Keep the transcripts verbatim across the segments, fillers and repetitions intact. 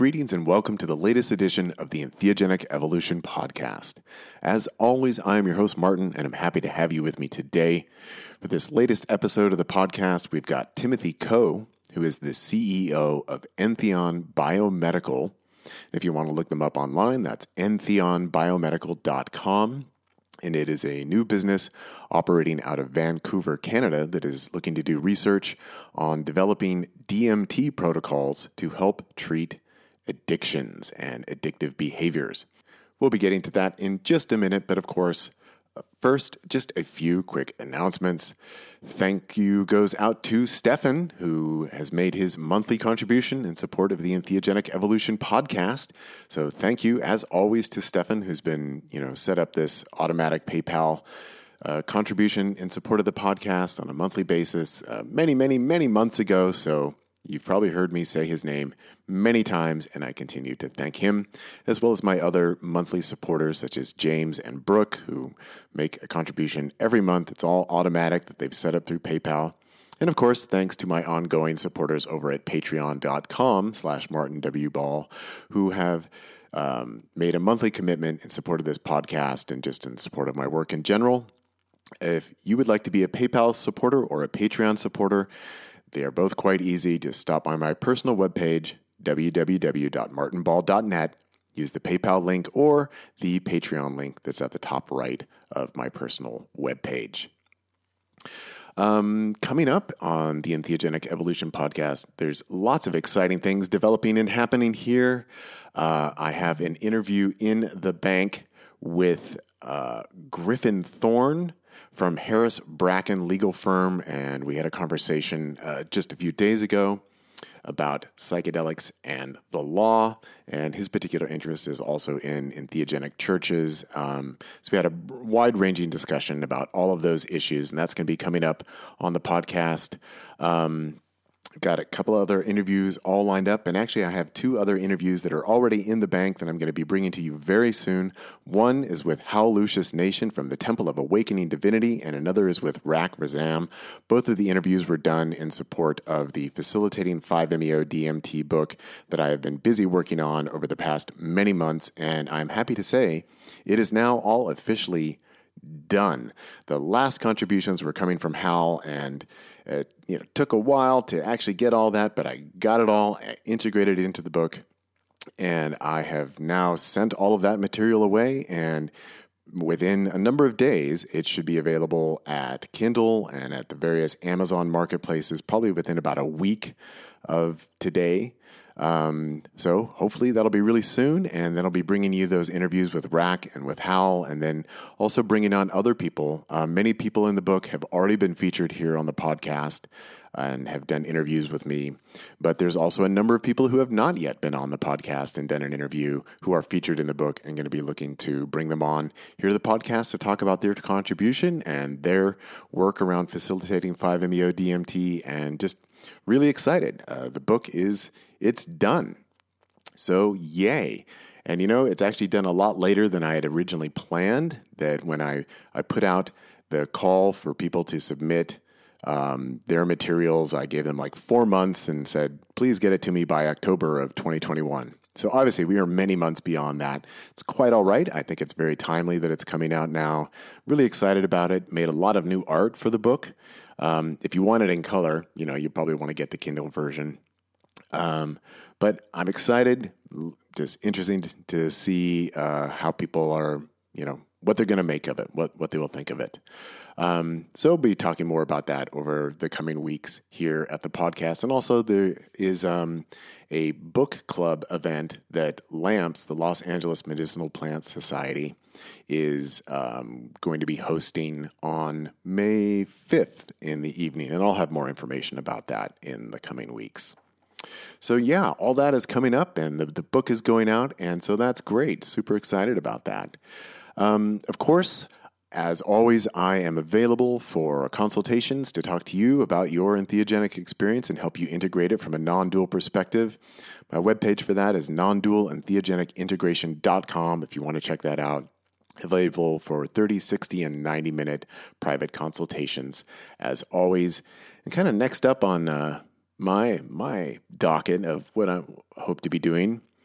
Greetings and welcome to the latest edition of the Entheogenic Evolution Podcast. As always, I am your host, Martin, and I'm happy to have you with me today. For this latest episode of the podcast, we've got Timothy Koh, who is the C E O of Entheon Biomedical. If you want to look them up online, that's entheon biomedical dot com. And it is a new business operating out of Vancouver, Canada, that is looking to do research on developing D M T protocols to help treat addictions and addictive behaviors. We'll be getting to that in just a minute, but of course, first, just a few quick announcements. Thank you goes out to Stefan, who has made his monthly contribution in support of the Entheogenic Evolution Podcast. So thank you, as always, to Stefan, who's been, you know, set up this automatic PayPal uh, contribution in support of the podcast on a monthly basis uh, many, many, many months ago. So you've probably heard me say his name many times, and I continue to thank him, as well as my other monthly supporters, such as James and Brooke, who make a contribution every month. It's all automatic that they've set up through PayPal. And of course, thanks to my ongoing supporters over at patreon.com slash Martin W. Ball, who have um, made a monthly commitment in support of this podcast and just in support of my work in general. If you would like to be a PayPal supporter or a Patreon supporter, they are both quite easy. Just stop by my personal webpage, w w w dot martin ball dot net, use the PayPal link or the Patreon link that's at the top right of my personal webpage. Um, coming up on the Entheogenic Evolution Podcast, there's lots of exciting things developing and happening here. Uh, I have an interview in the bank with uh, Griffin Thorne from Harris Bracken Legal Firm, and we had a conversation uh, just a few days ago about psychedelics and the law, and his particular interest is also in entheogenic churches. Um, so we had a wide-ranging discussion about all of those issues, and that's going to be coming up on the podcast. Um, Got a couple other interviews all lined up, and actually I have two other interviews that are already in the bank that I'm going to be bringing to you very soon. One is with Hal Lucius Nation from the Temple of Awakening Divinity, and another is with Rak Razam. Both of the interviews were done in support of the Facilitating five M E O D M T book that I have been busy working on over the past many months, and I'm happy to say it is now all officially done. The last contributions were coming from Hal, and it you know took a while to actually get all that, but I got it all integrated into the book, and I have now sent all of that material away, and within a number of days, it should be available at Kindle and at the various Amazon marketplaces, probably within about a week of today. Um, so hopefully that'll be really soon, and then I'll be bringing you those interviews with Rak and with Hal, and then also bringing on other people. Uh, many people in the book have already been featured here on the podcast and have done interviews with me, but there's also a number of people who have not yet been on the podcast and done an interview who are featured in the book, and going to be looking to bring them on here to the podcast to talk about their contribution and their work around facilitating five M E O D M T, and just really excited. Uh, the book is, it's done. So yay. And you know, it's actually done a lot later than I had originally planned. That when I, I put out the call for people to submit um, their materials, I gave them like four months and said, please get it to me by October of twenty twenty-one. So obviously we are many months beyond that. It's quite all right. I think it's very timely that it's coming out now. Really excited about it. Made a lot of new art for the book. Um, if you want it in color, you know, you probably want to get the Kindle version. Um, but I'm excited, just interesting to, to see uh, how people are, you know, what they're going to make of it, what, what they will think of it. Um, so we'll be talking more about that over the coming weeks here at the podcast. And also there is um, a book club event that LAMPS, the Los Angeles Medicinal Plant Society, is um, going to be hosting on May fifth in the evening. And I'll have more information about that in the coming weeks. So yeah, all that is coming up, and the, the book is going out, and so that's great. Super excited about that. Um, of course, as always, I am available for consultations to talk to you about your entheogenic experience and help you integrate it from a non-dual perspective. My webpage for that is non dual entheogenic integration dot com if you want to check that out. Available for thirty, sixty, and ninety minute private consultations, as always. And kind of next up on uh, my my docket of what I hope to be doing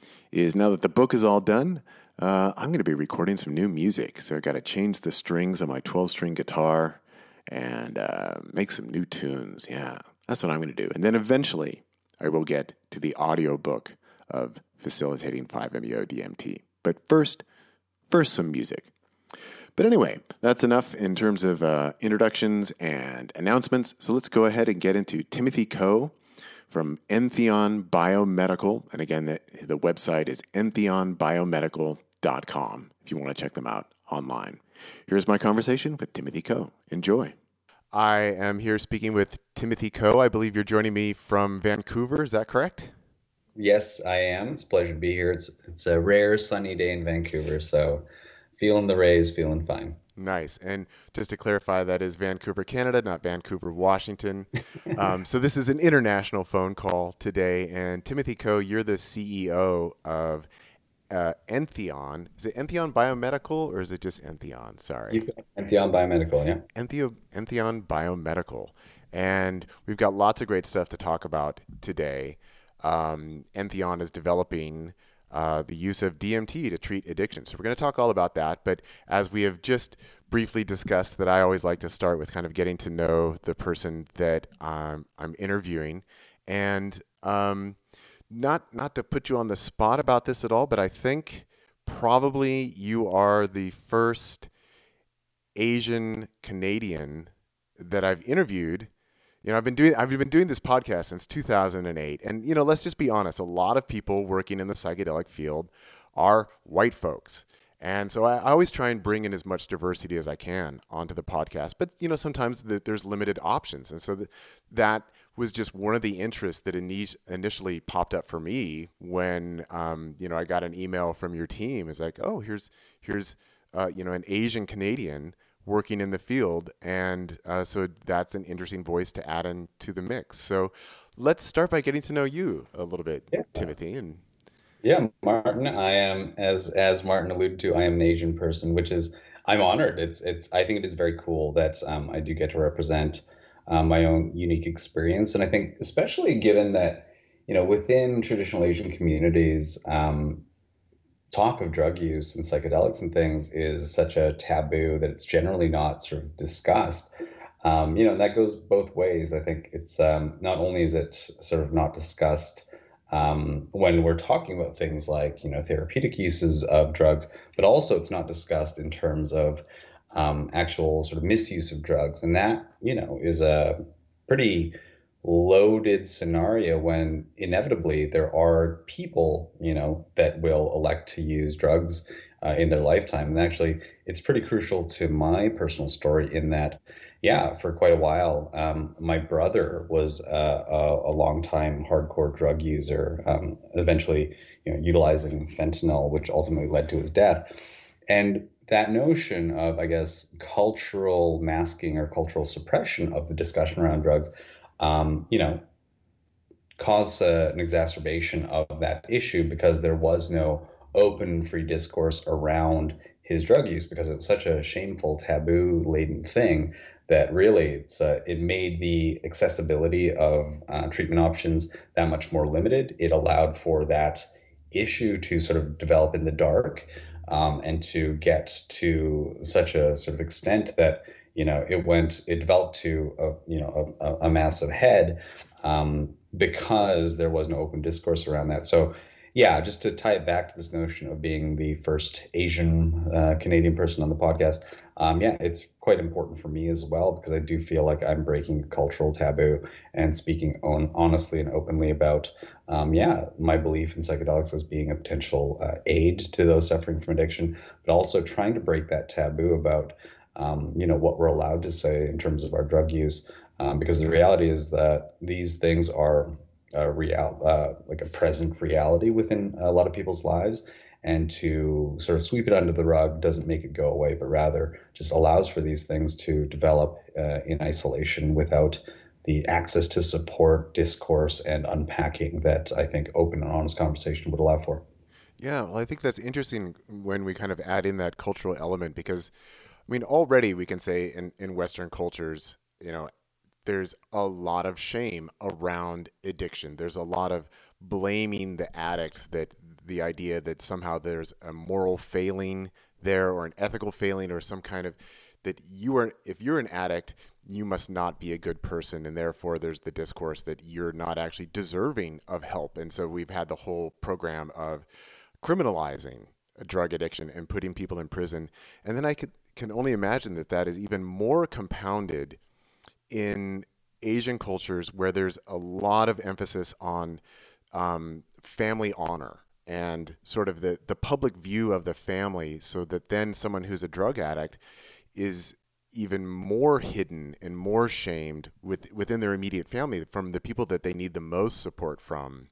is now that the book is all done, uh, I'm going to be recording some new music. So I got to change the strings on my twelve-string guitar and uh, make some new tunes. Yeah, that's what I'm going to do. And then eventually I will get to the audio book of Facilitating five M E O D M T. But first, first some music. But anyway, that's enough in terms of uh, introductions and announcements. So let's go ahead and get into Timothy Coe from Entheon Biomedical. And again, the, the website is entheon biomedical dot com if you want to check them out online. Here's my conversation with Timothy Coe. Enjoy. I am here speaking with Timothy Coe. I believe you're joining me from Vancouver. Is that correct? Yes, I am. It's a pleasure to be here. It's it's a rare sunny day in Vancouver, so feeling the rays, feeling fine. Nice. And just to clarify, that is Vancouver, Canada, not Vancouver, Washington. um, so this is an international phone call today. And Timothy Coe, you're the C E O of uh, Entheon. Is it Entheon Biomedical or is it just Entheon? Sorry. You Entheon Biomedical, yeah. Entheo, Entheon Biomedical. And we've got lots of great stuff to talk about today. Um, Entheon is developing uh, the use of D M T to treat addiction. So we're going to talk all about that. But as we have just briefly discussed, that I always like to start with kind of getting to know the person that um, I'm interviewing. And um, not not to put you on the spot about this at all, but I think probably you are the first Asian Canadian that I've interviewed. You know, I've been doing I've been doing this podcast since two thousand eight, and you know, let's just be honest. A lot of people working in the psychedelic field are white folks, and so I, I always try and bring in as much diversity as I can onto the podcast. But you know, sometimes the, there's limited options, and so the, that was just one of the interests that initially popped up for me when um, you know I got an email from your team. It's like, oh, here's here's uh, you know an Asian Canadian working in the field. And uh, so that's an interesting voice to add into the mix. So let's start by getting to know you a little bit, yeah. Timothy. And yeah, Martin, I am, as as Martin alluded to, I am an Asian person, which is, I'm honored. It's, it's, I think it is very cool that um, I do get to represent um, my own unique experience. And I think especially given that, you know, within traditional Asian communities, um, talk of drug use and psychedelics and things is such a taboo that it's generally not sort of discussed. Um, you know, and that goes both ways. I think it's um, not only is it sort of not discussed um, when we're talking about things like, you know, therapeutic uses of drugs, but also it's not discussed in terms of um, actual sort of misuse of drugs. And that, you know, is a pretty loaded scenario when inevitably there are people, you know, that will elect to use drugs uh, in their lifetime. And actually, it's pretty crucial to my personal story in that, yeah, for quite a while, um, my brother was uh, a, a long-time hardcore drug user, um, eventually, you know, utilizing fentanyl, which ultimately led to his death. And that notion of, I guess, cultural masking or cultural suppression of the discussion around drugs Um, you know, cause uh, an exacerbation of that issue because there was no open, free discourse around his drug use because it was such a shameful, taboo-laden thing that really it's, uh, it made the accessibility of uh, treatment options that much more limited. It allowed for that issue to sort of develop in the dark um, and to get to such a sort of extent that you know, it went, it developed to, a, you know, a, a massive head um, because there was no open discourse around that. So, yeah, just to tie it back to this notion of being the first Asian uh, Canadian person on the podcast, um, yeah, it's quite important for me as well because I do feel like I'm breaking a cultural taboo and speaking on, honestly and openly about, um, yeah, my belief in psychedelics as being a potential uh, aid to those suffering from addiction, but also trying to break that taboo about Um, you know, what we're allowed to say in terms of our drug use, um, because the reality is that these things are a real, uh, like a present reality within a lot of people's lives. And to sort of sweep it under the rug doesn't make it go away, but rather just allows for these things to develop uh, in isolation without the access to support, discourse, and unpacking that I think open and honest conversation would allow for. Yeah, well, I think that's interesting when we kind of add in that cultural element because I mean, already we can say in, in Western cultures, you know, there's a lot of shame around addiction. There's a lot of blaming the addict that the idea that somehow there's a moral failing there or an ethical failing or some kind of that you are, if you're an addict, you must not be a good person. And therefore there's the discourse that you're not actually deserving of help. And so we've had the whole program of criminalizing a drug addiction and putting people in prison. And then I could, can only imagine that that is even more compounded in Asian cultures where there's a lot of emphasis on um, family honor and sort of the, the public view of the family, so that then someone who's a drug addict is even more hidden and more shamed with, within their immediate family from the people that they need the most support from.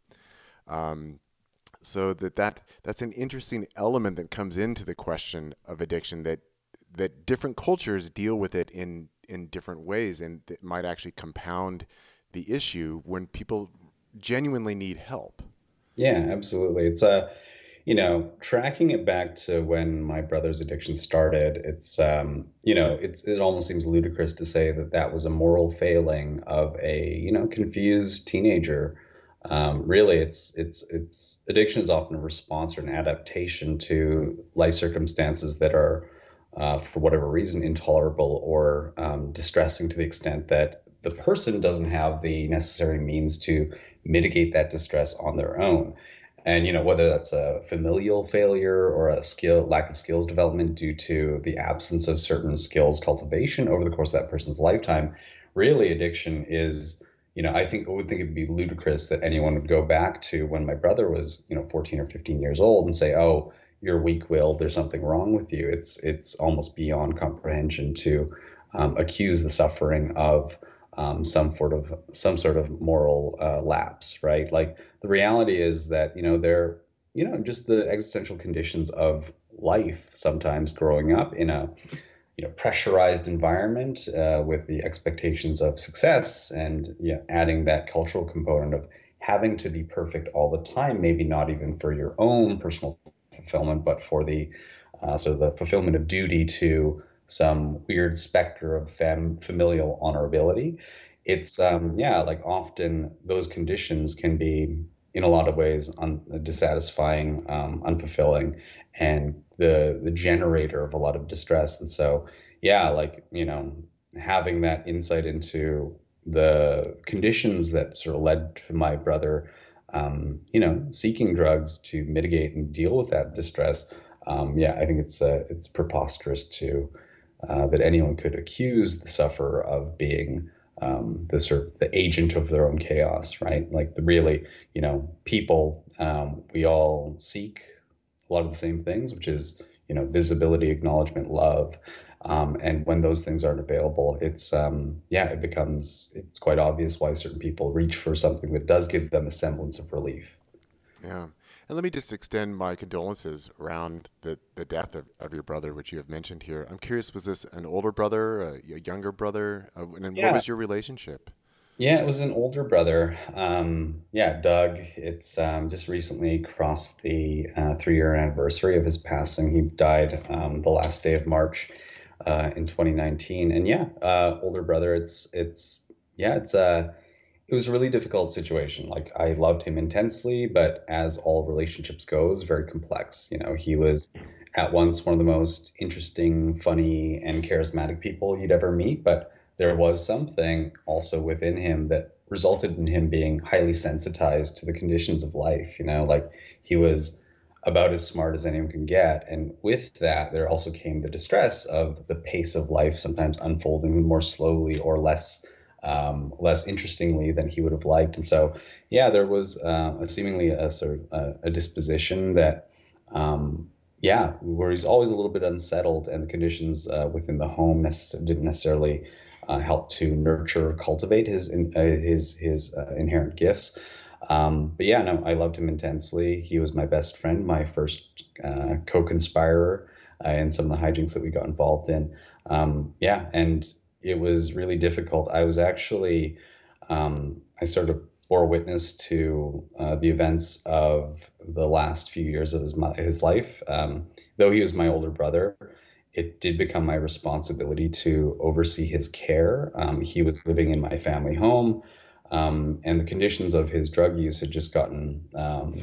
Um, so that, that that's an interesting element that comes into the question of addiction, that that different cultures deal with it in in different ways, and that might actually compound the issue when people genuinely need help. Yeah, absolutely. It's a, you know, tracking it back to when my brother's addiction started, it's, um, you know, it's, it almost seems ludicrous to say that that was a moral failing of a, you know, confused teenager. Um, really, it's, it's, it's, addiction is often a response or an adaptation to life circumstances that are, uh, for whatever reason, intolerable or um, distressing to the extent that the person doesn't have the necessary means to mitigate that distress on their own. And, you know, whether that's a familial failure or a skill, lack of skills development due to the absence of certain skills cultivation over the course of that person's lifetime, really addiction is, you know, I think I would think it'd be ludicrous that anyone would go back to when my brother was, you know, fourteen or fifteen years old and say, oh, you're weak-willed, there's something wrong with you. It's, it's almost beyond comprehension to um, accuse the suffering of Um, some sort of some sort of moral uh, lapse, right? Like the reality is that, you know, they're, you know, just the existential conditions of life sometimes growing up in a, you know, pressurized environment uh, with the expectations of success and, you know, adding that cultural component of having to be perfect all the time, maybe not even for your own personal fulfillment, but for the uh, sort of the fulfillment of duty to some weird specter of fam- familial honorability. It's um, yeah, like often those conditions can be in a lot of ways un- dissatisfying, um, unfulfilling, and the the generator of a lot of distress. And so yeah, like, you know, having that insight into the conditions that sort of led to my brother, um, you know, seeking drugs to mitigate and deal with that distress. Um, yeah, I think it's uh, it's preposterous to uh, that anyone could accuse the sufferer of being um, the sort of the agent of their own chaos, right? Like the really, you know, people, um, we all seek a lot of the same things, which is, you know, visibility, acknowledgement, love. Um, and when those things aren't available, it's, um, yeah, it becomes, it's quite obvious why certain people reach for something that does give them a semblance of relief. Yeah. And let me just extend my condolences around the, the death of, of your brother, which you have mentioned here. I'm curious, was this an older brother, a, a younger brother? Uh, and what Yeah. was your relationship? Yeah, it was an older brother. Um, yeah, Doug. It's um, just recently crossed the uh, three-year anniversary of his passing. He died um, the last day of March uh, in twenty nineteen. And yeah, uh, older brother. It's it's yeah, it's a it was a really difficult situation. Like I loved him intensely, but as all relationships goes, very complex. You know, he was at once one of the most interesting, funny, and charismatic people you'd ever meet, but there was something also within him that resulted in him being highly sensitized to the conditions of life. You know, like he was about as smart as anyone can get. And with that, there also came the distress of the pace of life sometimes unfolding more slowly or less um, less interestingly than he would have liked. And so, yeah, there was uh, a seemingly a sort of a, a disposition that, um, yeah, where he's always a little bit unsettled, and the conditions uh, within the home necess- didn't necessarily uh, help to nurture, cultivate his in, uh, his his uh, inherent gifts. Um, but yeah, no, I loved him intensely. He was my best friend, my first uh, co-conspirer uh, in some of the hijinks that we got involved in. Um, yeah, and it was really difficult. I was actually, um, I sort of bore witness to uh, the events of the last few years of his his life. Um, though he was my older brother, it did become my responsibility to oversee his care. Um, he was living in my family home, um, and the conditions of his drug use had just gotten um,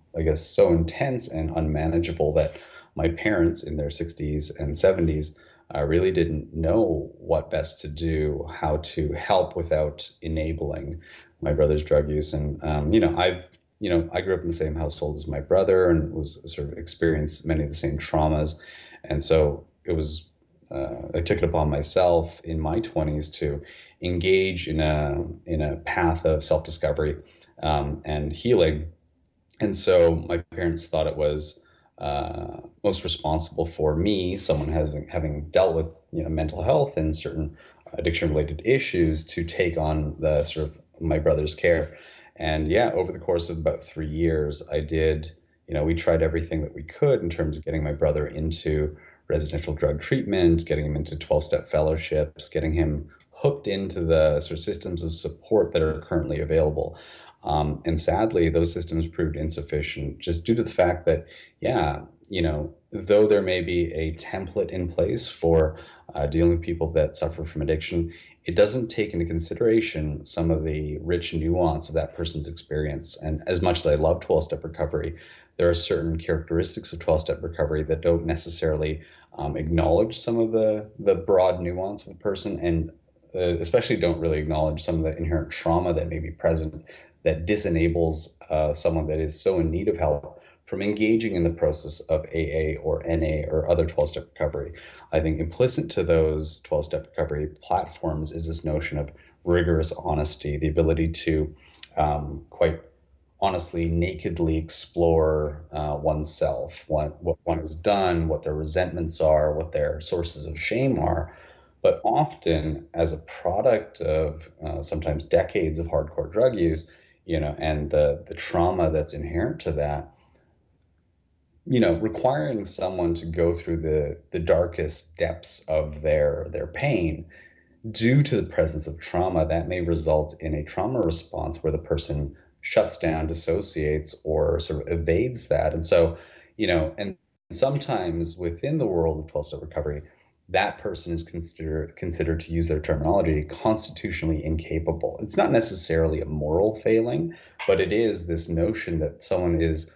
I guess, so intense and unmanageable that my parents in their sixties and seventies uh, really didn't know what best to do, how to help without enabling my brother's drug use. And, um, you know, I've, you know, I grew up in the same household as my brother and was sort of experienced many of the same traumas. And so it was, uh, I took it upon myself in my twenties to engage in a, in a path of self-discovery um, and healing. And so my parents thought it was uh, most responsible for me, someone having having dealt with you know mental health and certain addiction related issues, to take on the sort of my brother's care. And yeah, over the course of about three years, I did. You know, we tried everything that we could in terms of getting my brother into residential drug treatment, getting him into twelve-step fellowships, getting him hooked into the sort of systems of support that are currently available. Um, and sadly, those systems proved insufficient just due to the fact that, yeah, you know, though there may be a template in place for uh, dealing with people that suffer from addiction, it doesn't take into consideration some of the rich nuance of that person's experience. And as much as I love twelve-step recovery, there are certain characteristics of twelve-step recovery that don't necessarily um, acknowledge some of the, the broad nuance of a person, and uh, especially don't really acknowledge some of the inherent trauma that may be present that disenables uh, someone that is so in need of help from engaging in the process of A A or N A or other twelve-step recovery. I think implicit to those twelve-step recovery platforms is this notion of rigorous honesty, the ability to um, quite honestly, nakedly explore uh, oneself, what, what one has done, what their resentments are, what their sources of shame are. But often, as a product of uh, sometimes decades of hardcore drug use, you know, and the the trauma that's inherent to that, you know, requiring someone to go through the the darkest depths of their their pain due to the presence of trauma, that may result in a trauma response where the person shuts down, dissociates, or sort of evades that. And so, you know, and sometimes within the world of twelve-step recovery, that person is considered considered, to use their terminology, constitutionally incapable. It's not necessarily a moral failing, but it is this notion that someone is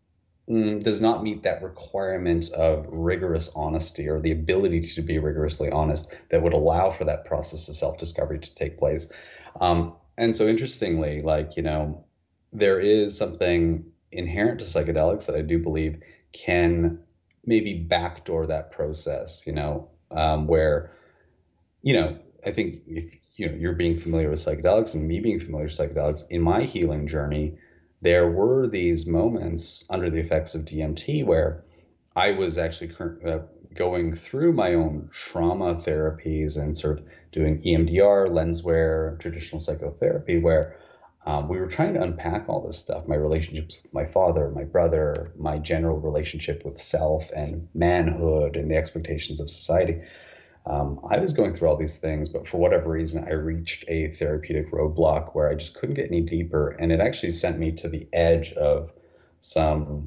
mm, does not meet that requirement of rigorous honesty, or the ability to be rigorously honest, that would allow for that process of self-discovery to take place. Um, and so interestingly, like, you know, there is something inherent to psychedelics that I do believe can maybe backdoor that process, you know, um, where, you know, I think if you know you're being familiar with psychedelics and me being familiar with psychedelics in my healing journey, there were these moments under the effects of D M T where I was actually cur- uh, going through my own trauma therapies and sort of doing E M D R, lenswear, traditional psychotherapy, where um, we were trying to unpack all this stuff, my relationships with my father, my brother, my general relationship with self and manhood and the expectations of society. Um, I was going through all these things, but for whatever reason, I reached a therapeutic roadblock where I just couldn't get any deeper. And it actually sent me to the edge of some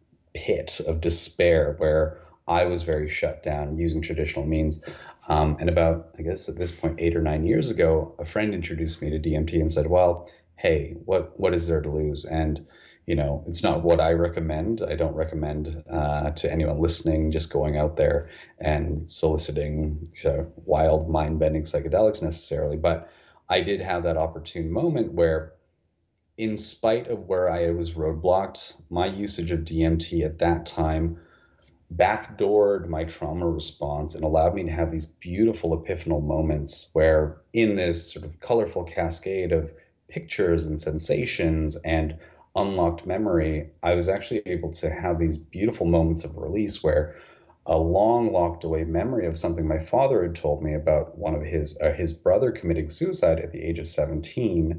pit of despair where I was very shut down using traditional means. Um, and about, I guess at this point, eight or nine years ago, a friend introduced me to D M T and said, well, hey, what what is there to lose? And you know, it's not what I recommend. I don't recommend uh, to anyone listening just going out there and soliciting uh, wild, mind-bending psychedelics necessarily. But I did have that opportune moment where, in spite of where I was roadblocked, my usage of D M T at that time backdoored my trauma response and allowed me to have these beautiful epiphanal moments where, in this sort of colorful cascade of pictures and sensations and unlocked memory, I was actually able to have these beautiful moments of release where a long locked away memory of something my father had told me about one of his uh, his brother committing suicide at the age of seventeen,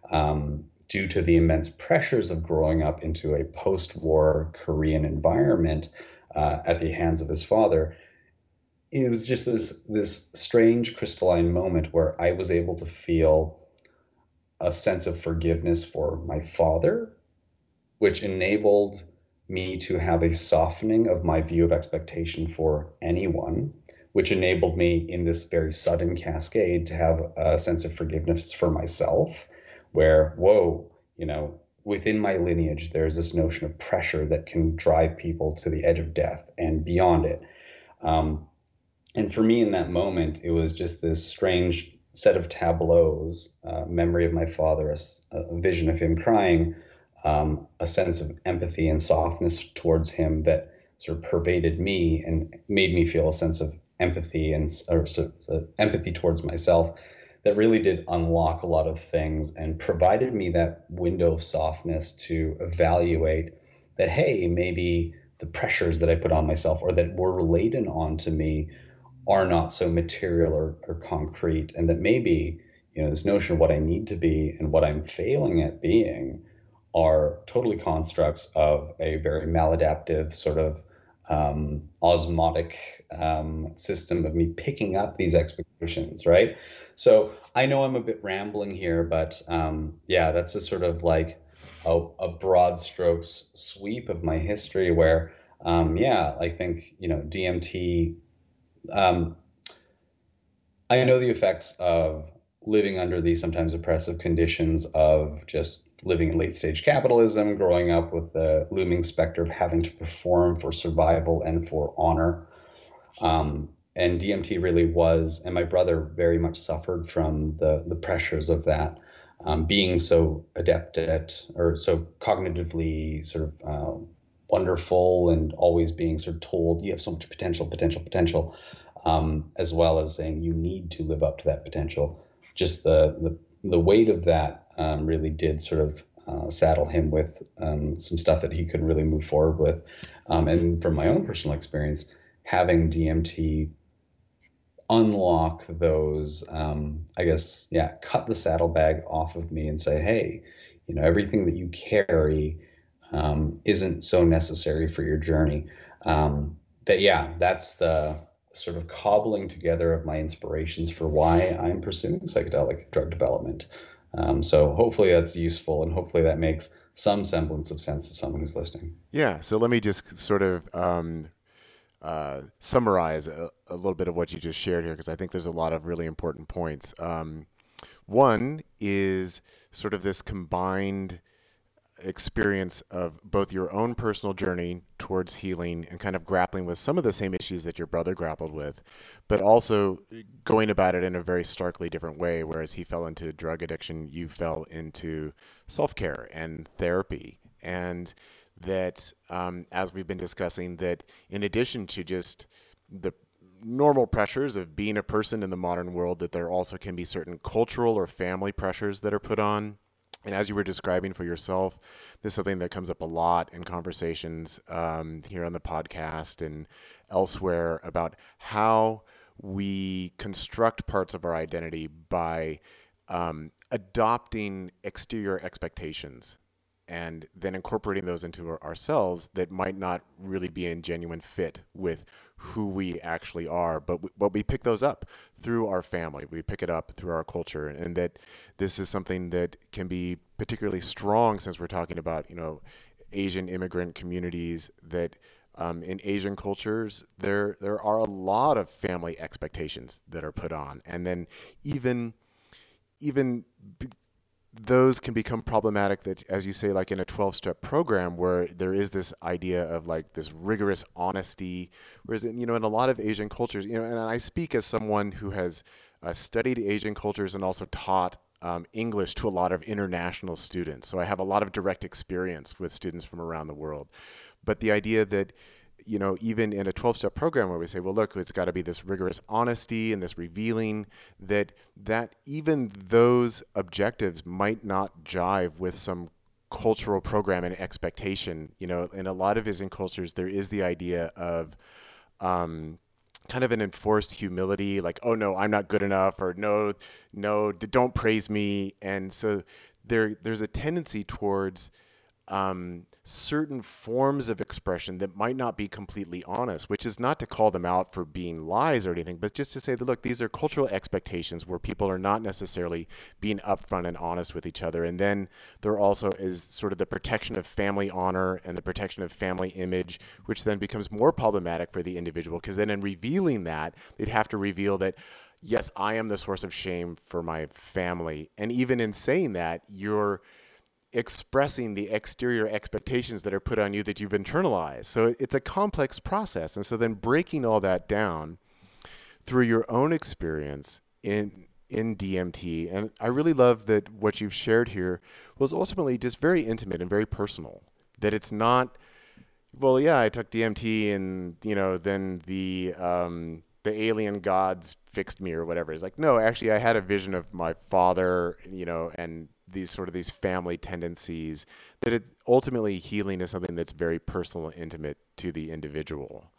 um, due to the immense pressures of growing up into a post-war Korean environment uh, at the hands of his father. It was just this this strange crystalline moment where I was able to feel a sense of forgiveness for my father, which enabled me to have a softening of my view of expectation for anyone, which enabled me in this very sudden cascade to have a sense of forgiveness for myself, where, whoa, you know, within my lineage, there's this notion of pressure that can drive people to the edge of death and beyond it. Um, and for me in that moment, it was just this strange set of tableaus, uh, memory of my father, a, a vision of him crying, um, a sense of empathy and softness towards him that sort of pervaded me and made me feel a sense of empathy and or, so, so empathy towards myself that really did unlock a lot of things and provided me that window of softness to evaluate that, hey, maybe the pressures that I put on myself or that were laden onto me are not so material or, or concrete, and that maybe, you know, this notion of what I need to be and what I'm failing at being are totally constructs of a very maladaptive sort of um, osmotic um, system of me picking up these expectations, right? So I know I'm a bit rambling here, but um, yeah, that's a sort of like a, a broad strokes sweep of my history where, um, yeah, I think, you know, D M T, um, I know the effects of living under these sometimes oppressive conditions of just living in late stage capitalism, growing up with the looming specter of having to perform for survival and for honor. Um, and D M T really was, and my brother very much suffered from the the pressures of that, um, being so adept at, or so cognitively sort of uh, wonderful, and always being sort of told you have so much potential, potential, potential, um, as well as saying you need to live up to that potential. Just the the the weight of that um, really did sort of uh, saddle him with um, some stuff that he couldn't really move forward with. Um, and from my own personal experience, having D M T unlock those, um, I guess, yeah, cut the saddlebag off of me and say, hey, you know, everything that you carry um, isn't so necessary for your journey. Um, that, yeah, that's the sort of cobbling together of my inspirations for why I'm pursuing psychedelic drug development. Um, so hopefully that's useful, and hopefully that makes some semblance of sense to someone who's listening. Yeah. So let me just sort of um, uh, summarize a, a little bit of what you just shared here, because I think there's a lot of really important points. Um, one is sort of this combined experience of both your own personal journey towards healing and kind of grappling with some of the same issues that your brother grappled with, but also going about it in a very starkly different way. Whereas he fell into drug addiction, you fell into self-care and therapy. And that, um, as we've been discussing, that in addition to just the normal pressures of being a person in the modern world, that there also can be certain cultural or family pressures that are put on. And as you were describing for yourself, this is something that comes up a lot in conversations um, here on the podcast and elsewhere about how we construct parts of our identity by um, adopting exterior expectations and then incorporating those into our, ourselves that might not really be in genuine fit with who we actually are. But we, but we pick those up through our family. We pick it up through our culture, and that this is something that can be particularly strong since we're talking about, you know, Asian immigrant communities. That um, in Asian cultures, there there are a lot of family expectations that are put on, and then even even. those can become problematic, that, as you say, like in a twelve-step program where there is this idea of like this rigorous honesty, whereas, you know, in a lot of Asian cultures, you know, and I speak as someone who has uh, studied Asian cultures and also taught um, English to a lot of international students. So I have a lot of direct experience with students from around the world. But the idea that, you know, even in a twelve-step program where we say, well, look, it's got to be this rigorous honesty and this revealing, that that even those objectives might not jive with some cultural program and expectation. You know, in a lot of Asian cultures, there is the idea of um, kind of an enforced humility, like, oh, no, I'm not good enough, or no, no, don't praise me. And so there, there's a tendency towards Um, certain forms of expression that might not be completely honest, which is not to call them out for being lies or anything, but just to say that, look, these are cultural expectations where people are not necessarily being upfront and honest with each other. And then there also is sort of the protection of family honor and the protection of family image, which then becomes more problematic for the individual, because then in revealing that, they'd have to reveal that, yes, I am the source of shame for my family. And even in saying that, you're expressing the exterior expectations that are put on you that you've internalized. So it's a complex process. And so then breaking all that down through your own experience in in D M T, and I really love that what you've shared here was ultimately just very intimate and very personal. That it's not, well, yeah, I took D M T and, you know, then the um, the alien gods fixed me or whatever. It's like, no, actually, I had a vision of my father, you know, and these sort of these family tendencies. That it ultimately healing is something that's very personal and intimate to the individual.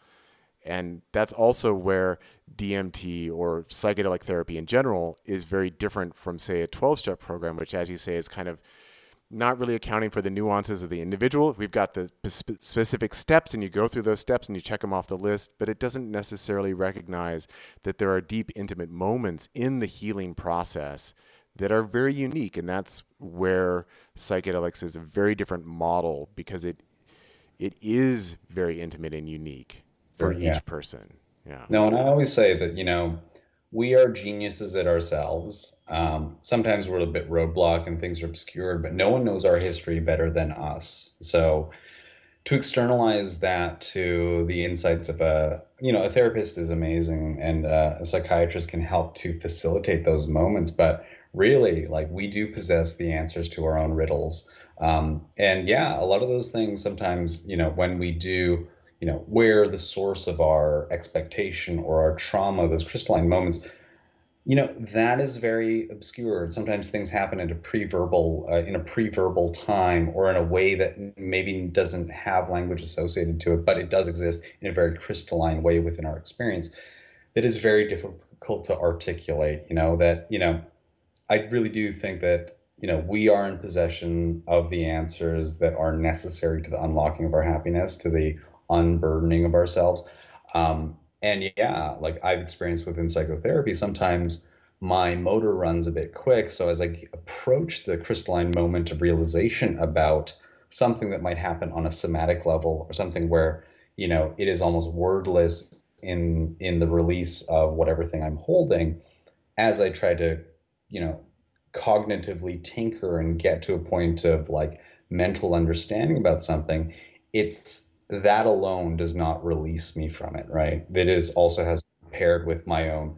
And that's also where D M T or psychedelic therapy in general is very different from, say, a twelve-step program, which, as you say, is kind of not really accounting for the nuances of the individual. We've got the specific steps, and you go through those steps and you check them off the list, but it doesn't necessarily recognize that there are deep, intimate moments in the healing process that are very unique. And that's where psychedelics is a very different model, because it it is very intimate and unique for Yeah. each person. Yeah. No, and I always say that, you know, we are geniuses at ourselves. Um, sometimes we're a bit roadblock and things are obscured, but no one knows our history better than us. So to externalize that to the insights of a, you know, a therapist is amazing, and uh, a psychiatrist can help to facilitate those moments. But really, like, we do possess the answers to our own riddles. Um, and yeah, a lot of those things sometimes, you know, when we do, you know, where the source of our expectation or our trauma, those crystalline moments, you know, that is very obscure. Sometimes things happen in a pre-verbal, uh, in a pre-verbal time, or in a way that maybe doesn't have language associated to it, but it does exist in a very crystalline way within our experience that is very difficult to articulate. You know, that, you know, I really do think that, you know, we are in possession of the answers that are necessary to the unlocking of our happiness, to the unburdening of ourselves. Um, and yeah, like I've experienced within psychotherapy, sometimes my motor runs a bit quick. So as I approach the crystalline moment of realization about something that might happen on a somatic level, or something where, you know, it is almost wordless in in the release of whatever thing I'm holding, as I try to, you know, cognitively tinker and get to a point of like mental understanding about something, it's that alone does not release me from it, right? That is also has paired with my own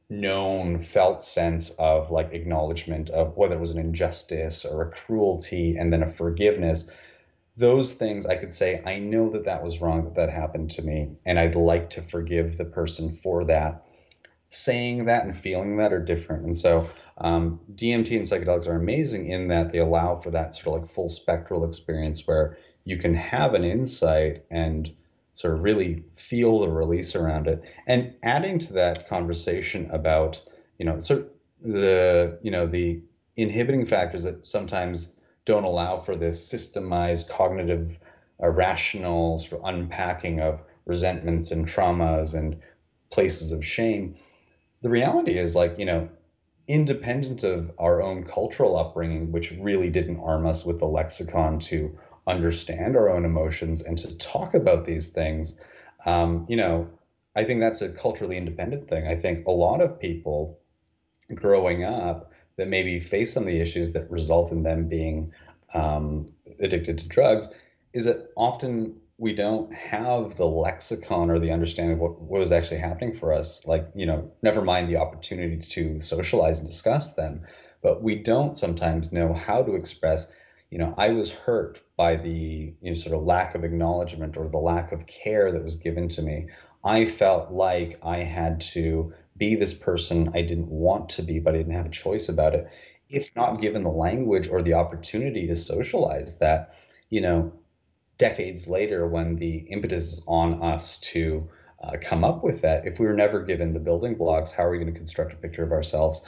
known felt sense of like acknowledgement of whether it was an injustice or a cruelty, and then a forgiveness. Those things I could say, I know that that was wrong, that that happened to me, and I'd like to forgive the person for that. Saying that and feeling that are different. And so um, D M T and psychedelics are amazing in that they allow for that sort of like full spectral experience where you can have an insight and sort of really feel the release around it. And adding to that conversation about, you know, sort of the, you know, the inhibiting factors that sometimes don't allow for this systemized cognitive, uh, rational sort of unpacking of resentments and traumas and places of shame. The reality is, like, you know, independent of our own cultural upbringing, which really didn't arm us with the lexicon to understand our own emotions and to talk about these things, um, you know, I think that's a culturally independent thing. I think a lot of people growing up that maybe face some of the issues that result in them being um, addicted to drugs is that often we don't have the lexicon or the understanding of what, what was actually happening for us. Like, you know, never mind the opportunity to socialize and discuss them, but we don't sometimes know how to express, you know, I was hurt by the, you know, sort of lack of acknowledgement or the lack of care that was given to me. I felt like I had to be this person I didn't want to be, but I didn't have a choice about it. If not given the language or the opportunity to socialize that, you know, decades later, when the impetus is on us to uh, come up with that, if we were never given the building blocks, how are we going to construct a picture of ourselves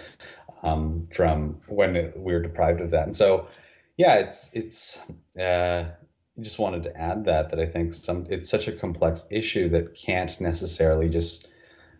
um, from when we were deprived of that? And so, yeah, it's it's. Uh, I just wanted to add that that I think some it's such a complex issue that can't necessarily just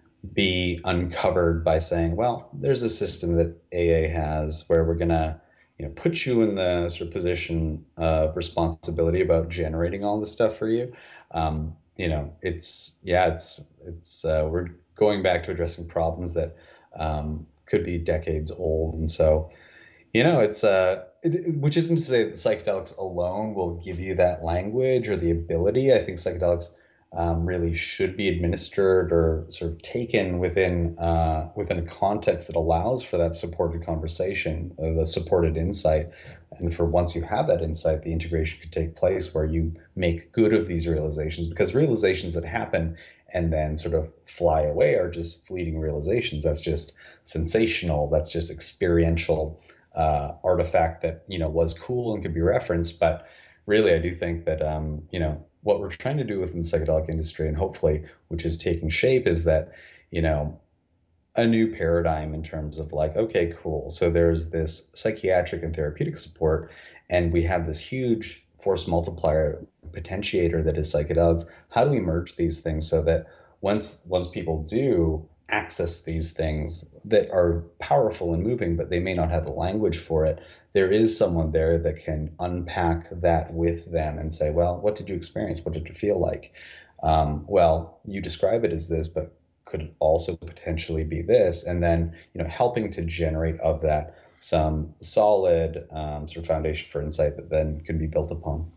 be uncovered by saying, well, there's a system that A A has where we're gonna, you know, put you in the sort of position of responsibility about generating all this stuff for you. Um, you know, it's yeah, it's it's uh, we're going back to addressing problems that um, could be decades old, and so you know, it's uh, it, it- which isn't to say that psychedelics alone will give you that language or the ability. I think psychedelics um, really should be administered or sort of taken within uh, within a context that allows for that supported conversation, uh, the supported insight. And for once you have that insight, the integration could take place where you make good of these realizations, because realizations that happen and then sort of fly away are just fleeting realizations. That's just sensational. That's just experiential uh, artifact that, you know, was cool and could be referenced. But really, I do think that, um, you know, what we're trying to do within the psychedelic industry, and hopefully, which is taking shape, is that, you know, a new paradigm in terms of like, okay, cool. So there's this psychiatric and therapeutic support, and we have this huge force multiplier potentiator that is psychedelics. How do we merge these things so that once once people do access these things that are powerful and moving, but they may not have the language for it, there is someone there that can unpack that with them and say, well, what did you experience? What did it feel like? Um, well, you describe it as this, but could also potentially be this, and then, you know, helping to generate of that some solid um, sort of foundation for insight that then can be built upon.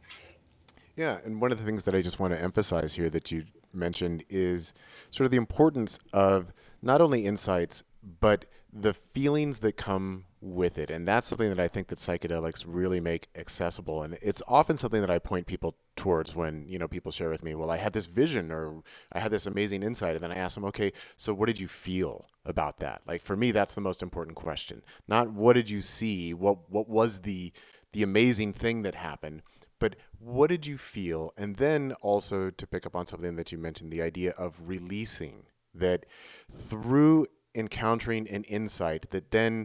Yeah, and one of the things that I just want to emphasize here that you mentioned is sort of the importance of not only insights, but the feelings that come with it. And that's something that I think that psychedelics really make accessible. And it's often something that I point people towards when, you know, people share with me, well, I had this vision or I had this amazing insight. And then I ask them, okay, so what did you feel about that? Like for me, that's the most important question. Not what did you see? What what was the the amazing thing that happened? But what did you feel? And then also to pick up on something that you mentioned, the idea of releasing, that through encountering an insight that then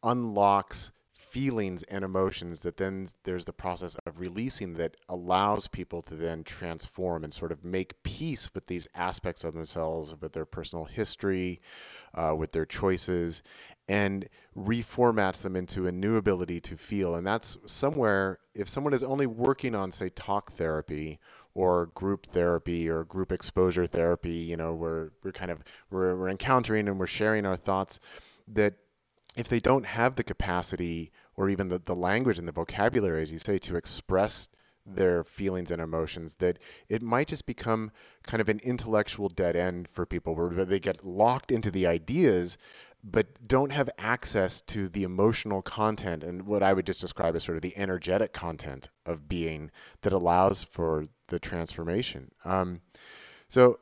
unlocks feelings and emotions, that then there's the process of releasing that allows people to then transform and sort of make peace with these aspects of themselves, with their personal history, uh, with their choices, and reformats them into a new ability to feel. And that's somewhere, if someone is only working on, say, talk therapy or group therapy or group exposure therapy, you know, we're, we're kind of, we're, we're encountering and we're sharing our thoughts, that if they don't have the capacity or even the, the language and the vocabulary, as you say, to express their feelings and emotions, that it might just become kind of an intellectual dead end for people where they get locked into the ideas but don't have access to the emotional content and what I would just describe as sort of the energetic content of being that allows for the transformation. Um, so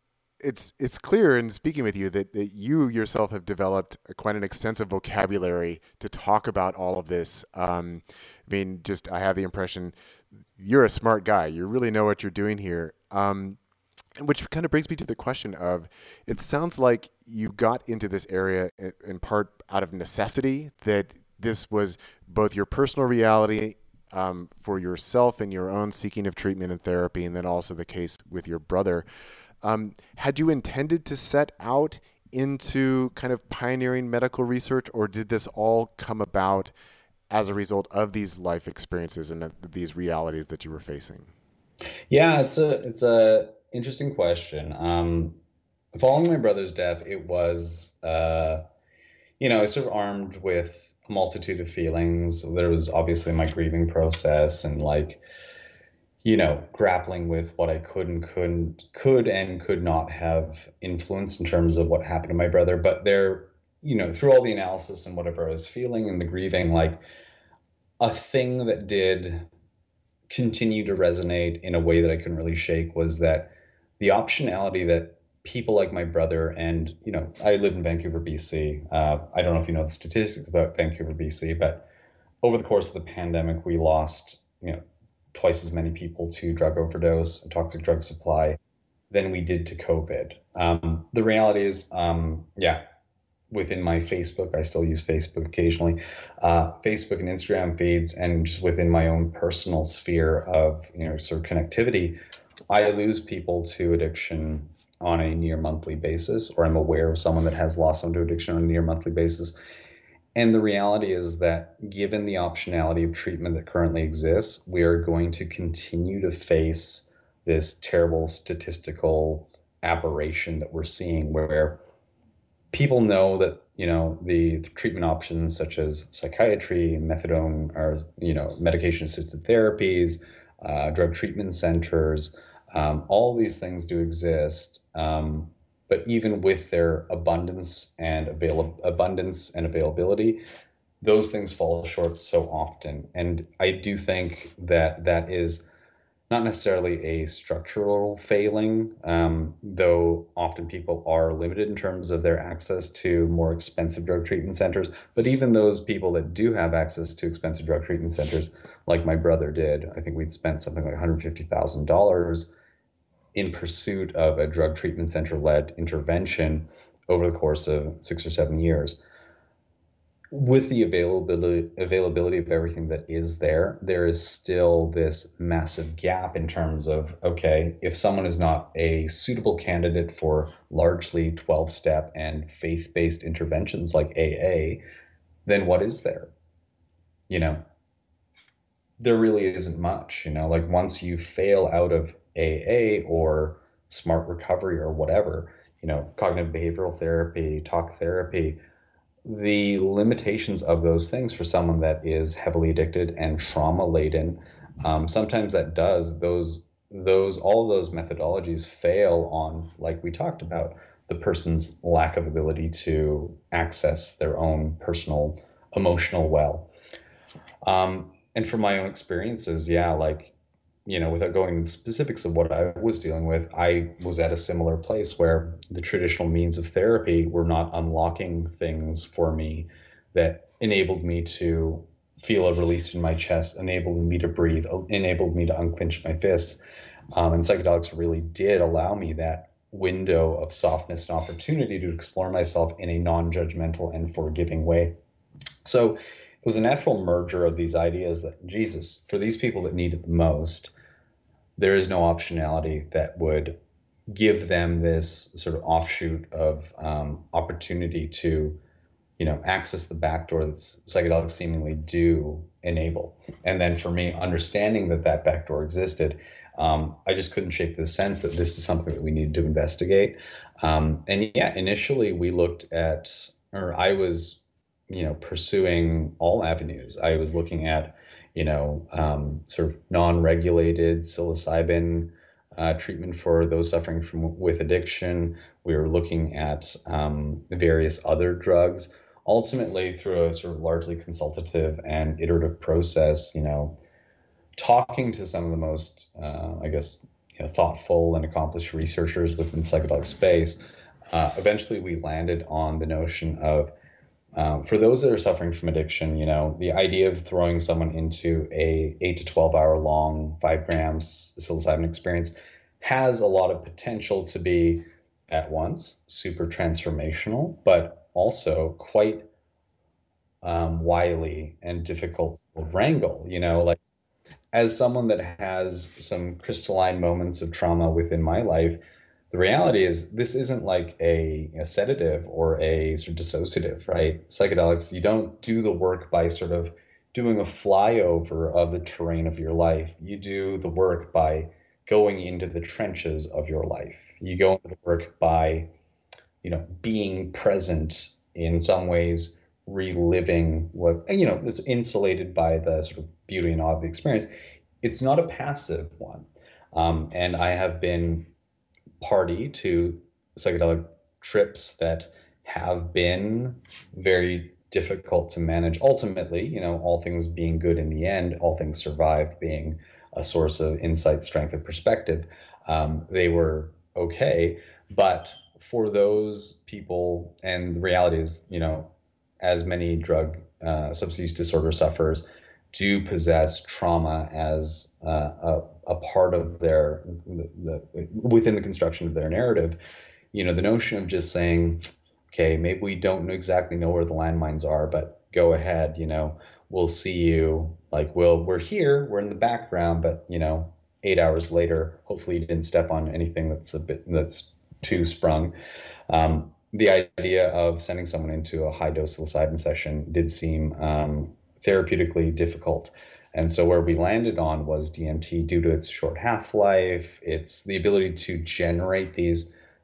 it's it's clear in speaking with you that, that you yourself have developed quite an extensive vocabulary to talk about all of this. Um, I mean, just I have the impression you're a smart guy. You really know what you're doing here. Um, which kind of brings me to the question of, it sounds like you got into this area in, in part out of necessity, that this was both your personal reality um, for yourself and your own seeking of treatment and therapy, and then also the case with your brother. Um, had you intended to set out into kind of pioneering medical research, or did this all come about as a result of these life experiences and uh, these realities that you were facing? Yeah, it's a it's a interesting question. Um, following my brother's death, it was uh, you know, I was sort of armed with a multitude of feelings. There was obviously my grieving process and like, you know, grappling with what I could and couldn't could and could not have influenced in terms of what happened to my brother. But there, you know, through all the analysis and whatever I was feeling and the grieving, like a thing that did continue to resonate in a way that I couldn't really shake was that the optionality that people like my brother and, you know, I live in Vancouver, B C. Uh, I don't know if you know the statistics about Vancouver, B C, but over the course of the pandemic, we lost, you know, twice as many people to drug overdose and toxic drug supply than we did to COVID. Um, the reality is, um, yeah, within my Facebook, I still use Facebook occasionally, uh, Facebook and Instagram feeds, and just within my own personal sphere of, you know, sort of connectivity, I lose people to addiction on a near monthly basis, or I'm aware of someone that has lost someone to addiction on a near monthly basis. And the reality is that given the optionality of treatment that currently exists, we are going to continue to face this terrible statistical aberration that we're seeing where people know that, you know, the, the treatment options such as psychiatry, methadone, or, you know, medication-assisted therapies, uh, drug treatment centers, um, all these things do exist. Um, but even with their abundance and avail- abundance and availability, those things fall short so often. And I do think that that is not necessarily a structural failing, um, though often people are limited in terms of their access to more expensive drug treatment centers. But even those people that do have access to expensive drug treatment centers, like my brother did, I think we'd spent something like one hundred fifty thousand dollars in pursuit of a drug treatment center led intervention over the course of six or seven years. With the availability availability of everything that is there, there is still this massive gap in terms of, okay, if someone is not a suitable candidate for largely twelve-step and faith-based interventions like A A, then what is there? You know, there really isn't much, you know, like once you fail out of A A or smart recovery or whatever, you know, cognitive behavioral therapy, talk therapy, the limitations of those things for someone that is heavily addicted and trauma laden, um, sometimes that does those those all of those methodologies fail on, like we talked about, the person's lack of ability to access their own personal emotional well. Um, and from my own experiences, yeah, like, you know, without going into the specifics of what I was dealing with, I was at a similar place where the traditional means of therapy were not unlocking things for me that enabled me to feel a release in my chest, enabled me to breathe, enabled me to unclench my fists. Um, and psychedelics really did allow me that window of softness and opportunity to explore myself in a non-judgmental and forgiving way. So it was a natural merger of these ideas that, Jesus, for these people that need it the most, there is no optionality that would give them this sort of offshoot of um, opportunity to, you know, access the backdoor that psychedelics seemingly do enable. And then for me, understanding that that backdoor existed, um, I just couldn't shake the sense that this is something that we needed to investigate. Um, and yeah, initially we looked at, or I was, you know, pursuing all avenues. I was looking at, you know, um, sort of non-regulated psilocybin uh, treatment for those suffering from with addiction. We were looking at um, various other drugs. Ultimately, through a sort of largely consultative and iterative process, you know, talking to some of the most, uh, I guess, you know, thoughtful and accomplished researchers within the psychedelic space, uh, eventually we landed on the notion of, um, for those that are suffering from addiction, you know, the idea of throwing someone into a eight to twelve hour long five grams psilocybin experience has a lot of potential to be at once super transformational, but also quite um, wily and difficult to wrangle. You know, like as someone that has some crystalline moments of trauma within my life, the reality is this isn't like a, a sedative or a sort of dissociative, right? Psychedelics, you don't do the work by sort of doing a flyover of the terrain of your life. You do the work by going into the trenches of your life. You go into the work by, you know, being present in some ways, reliving what, and, you know, is insulated by the sort of beauty and awe of the experience. It's not a passive one. Um, and I have been party to psychedelic trips that have been very difficult to manage. Ultimately, you know, all things being good in the end, all things survived being a source of insight, strength, and perspective. Um, they were okay. But for those people, and the reality is, you know, as many drug uh, substance use disorder sufferers do possess trauma as uh, a, a part of their the, the, within the construction of their narrative. You know, the notion of just saying, okay, maybe we don't exactly know where the landmines are, but go ahead, you know, we'll see you, like, we'll we're here, we're in the background, but, you know, eight hours later, hopefully you didn't step on anything that's a bit that's too sprung. Um, the idea of sending someone into a high dose psilocybin session did seem um, therapeutically difficult. And so where we landed on was D M T due to its short half-life, its the ability to generate these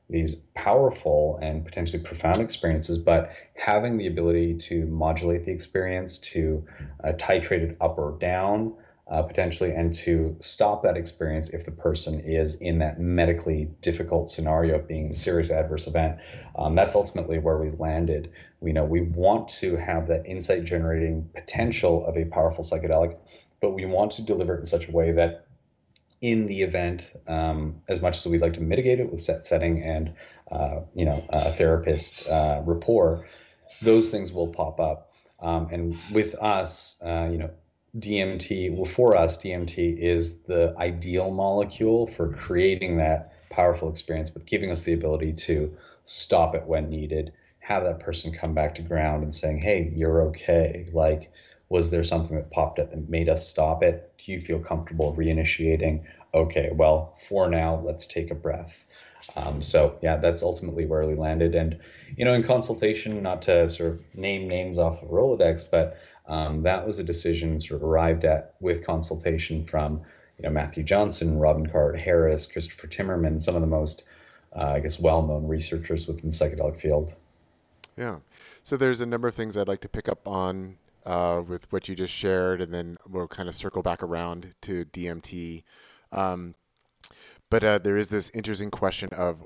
these powerful and potentially profound experiences, but having the ability to modulate the experience, to uh, titrate it up or down, uh, potentially, and to stop that experience if the person is in that medically difficult scenario of being a serious adverse event. Um, that's ultimately where we landed. We know we want to have that insight generating potential of a powerful psychedelic, but we want to deliver it in such a way that in the event, um, as much as we'd like to mitigate it with set setting and uh, you know uh, therapist uh, rapport, those things will pop up. Um, and with us, uh, you know, D M T, well, for us, D M T is the ideal molecule for creating that powerful experience, but giving us the ability to stop it when needed, have that person come back to ground and saying, hey, you're okay. Like, was there something that popped up that made us stop it? Do you feel comfortable reinitiating? Okay, well, for now, let's take a breath. Um, so yeah, that's ultimately where we landed. And, you know, in consultation, not to sort of name names off the Rolodex, but um, that was a decision sort of arrived at with consultation from, you know, Matthew Johnson, Robin Carhart-Harris, Christopher Timmerman, some of the most, uh, I guess, well-known researchers within the psychedelic field. Yeah. So there's a number of things I'd like to pick up on uh, with what you just shared, and then we'll kind of circle back around to D M T. Um, but uh, there is this interesting question of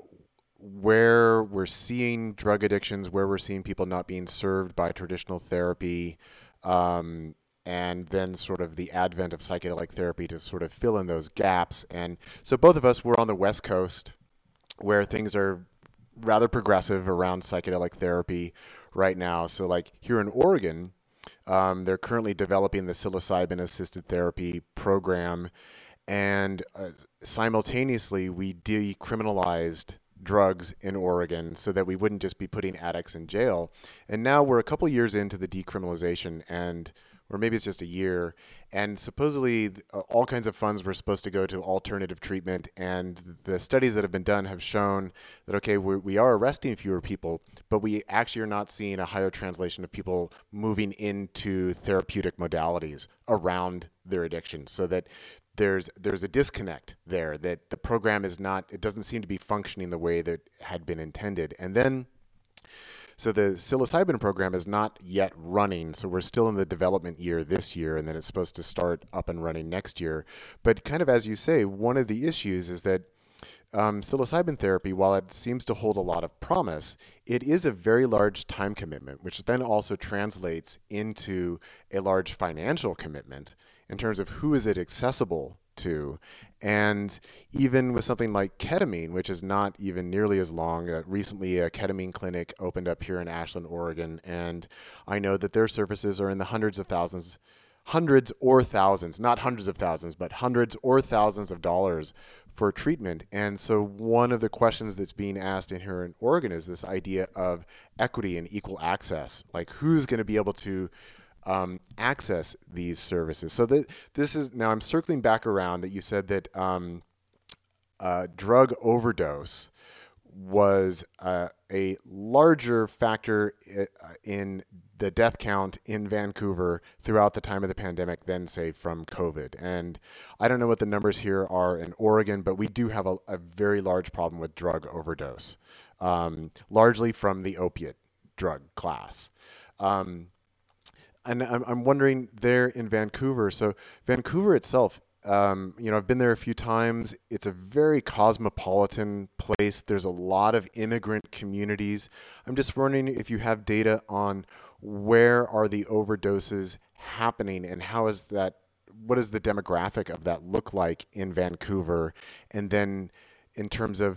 where we're seeing drug addictions, where we're seeing people not being served by traditional therapy, um, and then sort of the advent of psychedelic therapy to sort of fill in those gaps. And so both of us were on the West Coast, where things are rather progressive around psychedelic therapy right now. So like here in Oregon, um, they're currently developing the psilocybin assisted therapy program. And uh, simultaneously, we decriminalized drugs in Oregon so that we wouldn't just be putting addicts in jail. And now we're a couple years into the decriminalization, and or maybe it's just a year, and supposedly uh, all kinds of funds were supposed to go to alternative treatment, and the studies that have been done have shown that, okay, we're, we are arresting fewer people, but we actually are not seeing a higher translation of people moving into therapeutic modalities around their addiction, so that there's there's a disconnect there, that the program is not, it doesn't seem to be functioning the way that had been intended. And then so the psilocybin program is not yet running, so we're still in the development year this year, and then it's supposed to start up and running next year. But kind of as you say, one of the issues is that um, psilocybin therapy, while it seems to hold a lot of promise, it is a very large time commitment, which then also translates into a large financial commitment in terms of who is it accessible to. And even with something like ketamine, which is not even nearly as long, uh, recently a ketamine clinic opened up here in Ashland, Oregon, and I know that their services are in the hundreds of thousands, hundreds or thousands, not hundreds of thousands, but hundreds or thousands of dollars for treatment. And so one of the questions that's being asked in here in Oregon is this idea of equity and equal access. Like, who's going to be able to Um, access these services? So that this is, now I'm circling back around that you said that um, uh, drug overdose was uh, a larger factor in the death count in Vancouver throughout the time of the pandemic than, say, from COVID. And I don't know what the numbers here are in Oregon, but we do have a, a very large problem with drug overdose, um, largely from the opiate drug class. Um, And I'm, I'm wondering there in Vancouver, so Vancouver itself, um, you know, I've been there a few times. It's a very cosmopolitan place. There's a lot of immigrant communities. I'm just wondering if you have data on where are the overdoses happening, and how is that, what does the demographic of that look like in Vancouver? And then in terms of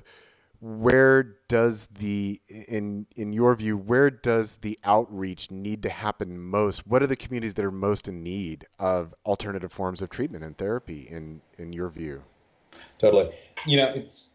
where does the, in in your view, where does the outreach need to happen most? What are the communities that are most in need of alternative forms of treatment and therapy in, in your view? Totally. You know, it's,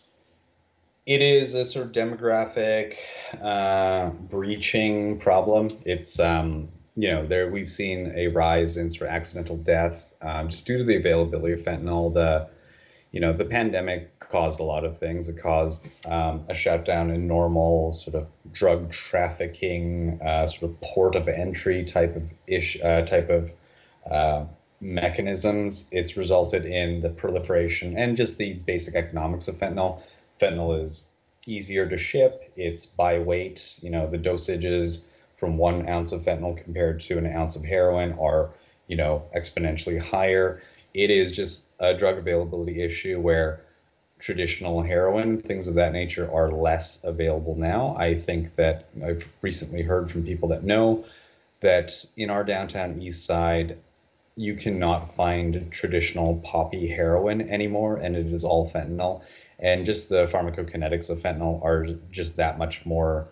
it is a sort of demographic uh, breaching problem. It's, um, you know, there we've seen a rise in sort of accidental death um, just due to the availability of fentanyl. The, you know, the pandemic caused a lot of things. It caused um, a shutdown in normal sort of drug trafficking, uh, sort of port of entry type of ish, uh, type of uh, mechanisms. It's resulted in the proliferation and just the basic economics of fentanyl. Fentanyl is easier to ship. It's by weight. You know, the dosages from one ounce of fentanyl compared to an ounce of heroin are, you know, exponentially higher. It is just a drug availability issue where traditional heroin, things of that nature, are less available now. I think that I've recently heard from people that know that in our downtown east side, you cannot find traditional poppy heroin anymore, and it is all fentanyl. And just the pharmacokinetics of fentanyl are just that much more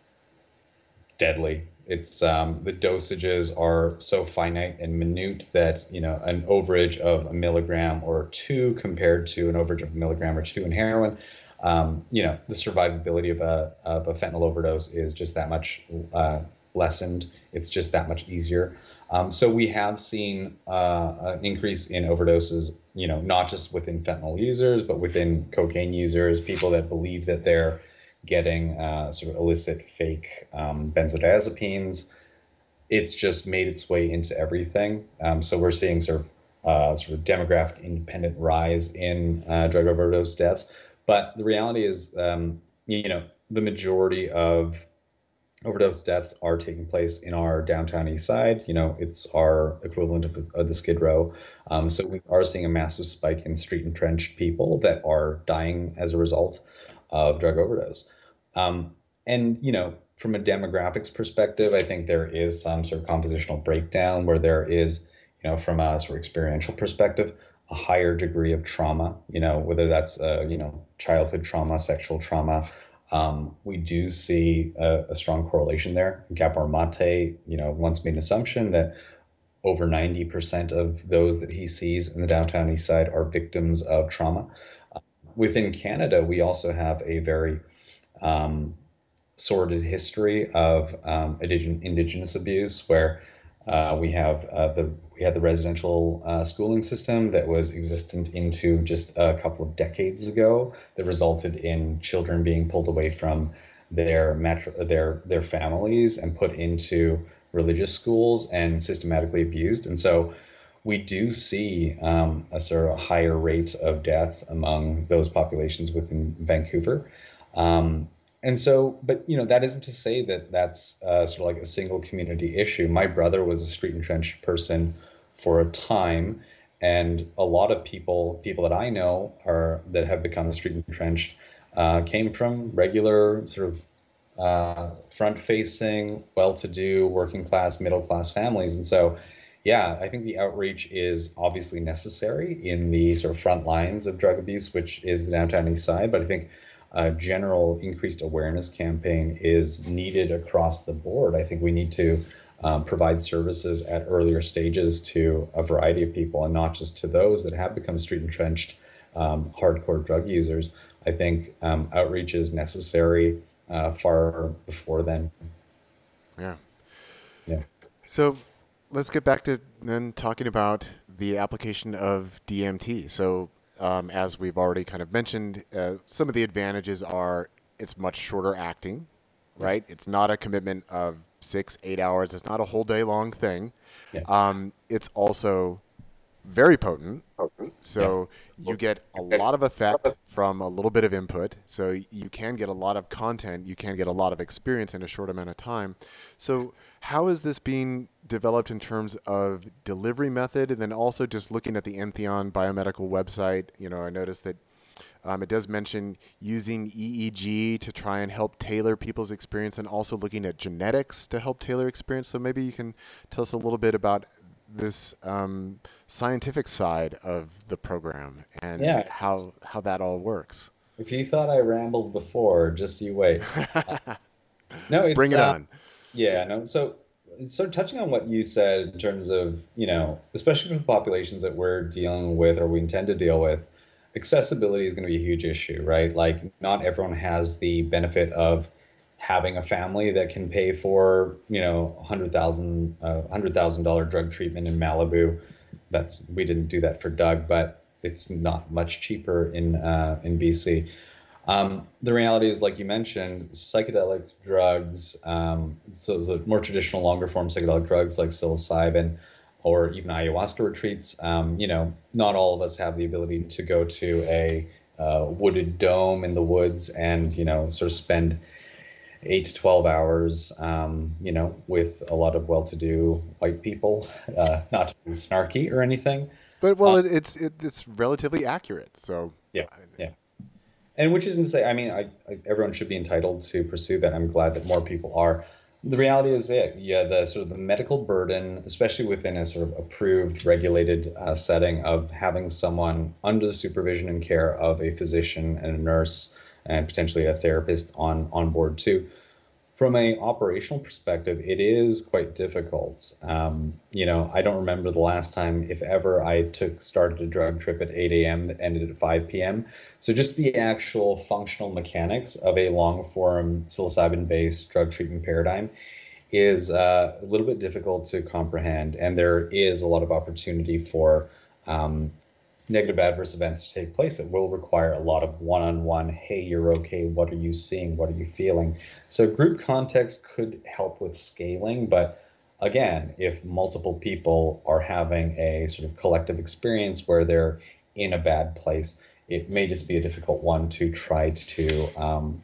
deadly. It's um, the dosages are so finite and minute that, you know, an overage of a milligram or two compared to an overage of a milligram or two in heroin, um, you know, the survivability of a of a fentanyl overdose is just that much uh, lessened. It's just that much easier. Um, so we have seen uh, an increase in overdoses, you know, not just within fentanyl users, but within cocaine users, people that believe that they're getting uh, sort of illicit fake um, benzodiazepines. It's just made its way into everything. Um, so we're seeing sort of uh, sort of demographic independent rise in uh, drug overdose deaths. But the reality is, um, you know, the majority of overdose deaths are taking place in our downtown east side. You know, it's our equivalent of, of the Skid Row. Um, so we are seeing a massive spike in street entrenched people that are dying as a result of drug overdose. Um, and, you know, from a demographics perspective, I think there is some sort of compositional breakdown where there is, you know, from a sort of experiential perspective, a higher degree of trauma, you know, whether that's, uh, you know, childhood trauma, sexual trauma. Um, we do see a, a strong correlation there. Gabor Mate, you know, once made an assumption that over ninety percent of those that he sees in the downtown east side are victims of trauma. Uh, within Canada, we also have a very um, sordid history of um, indig- indigenous abuse, where uh, we have uh, the we had the residential uh, schooling system that was existent into just a couple of decades ago that resulted in children being pulled away from their metro, their their families and put into religious schools and systematically abused. And so we do see um, a sort of higher rate of death among those populations within Vancouver. Um, and so, but, you know, that isn't to say that that's uh, sort of like a single community issue. My brother was a street entrenched person for a time, and a lot of people, people that I know are that have become street entrenched, uh, came from regular sort of uh, front-facing, well-to-do, working-class, middle-class families. And so, yeah, I think the outreach is obviously necessary in the sort of front lines of drug abuse, which is the downtown east side. But I think a general increased awareness campaign is needed across the board. I think we need to um, provide services at earlier stages to a variety of people, and not just to those that have become street entrenched um, hardcore drug users. I think um, outreach is necessary uh, far before then. Yeah. Yeah. So let's get back to then talking about the application of D M T. So um, as we've already kind of mentioned, uh, some of the advantages are it's much shorter acting, right? Yeah. It's not a commitment of six, eight hours. It's not a whole day long thing. Yeah. Um, it's also very potent. So yeah. you get a lot of effect from a little bit of input. So you can get a lot of content. You can get a lot of experience in a short amount of time. So how is this being developed in terms of delivery method? And then also just looking at the Entheon biomedical website, you know, I noticed that um, it does mention using E E G to try and help tailor people's experience, and also looking at genetics to help tailor experience. So maybe you can tell us a little bit about this um, scientific side of the program and yeah, how how that all works. If you thought I rambled before, just you wait. Uh, no, it's, bring it uh, on. Yeah, no. So, so touching on what you said in terms of, you know, especially for the populations that we're dealing with or we intend to deal with, accessibility is going to be a huge issue, right? Like, not everyone has the benefit of having a family that can pay for, you know, one hundred thousand dollars uh, one hundred thousand dollars drug treatment in Malibu. That's, we didn't do that for Doug, but it's not much cheaper in uh, in B C. Um, the reality is, like you mentioned, psychedelic drugs, um, so the more traditional, longer form psychedelic drugs like psilocybin or even ayahuasca retreats, um, you know, not all of us have the ability to go to a uh, wooded dome in the woods and, you know, sort of spend eight to twelve hours, um, you know, with a lot of well-to-do white people, uh, not to be snarky or anything. But well, Uh, it, it's it, it's relatively accurate. So yeah, yeah. And which isn't to say, I mean, I, I, everyone should be entitled to pursue that. I'm glad that more people are. The reality is that, yeah, the sort of the medical burden, especially within a sort of approved, regulated uh, setting of having someone under the supervision and care of a physician and a nurse and potentially a therapist on on board too. From a operational perspective, it is quite difficult. Um, you know, I don't remember the last time, if ever, I took started a drug trip at eight a m that ended at five p m. So just the actual functional mechanics of a long form psilocybin-based drug treatment paradigm is uh, a little bit difficult to comprehend, and there is a lot of opportunity for um, negative adverse events to take place that will require a lot of one-on-one, hey, you're okay, what are you seeing, what are you feeling? So group context could help with scaling, but again, if multiple people are having a sort of collective experience where they're in a bad place, it may just be a difficult one to try to um,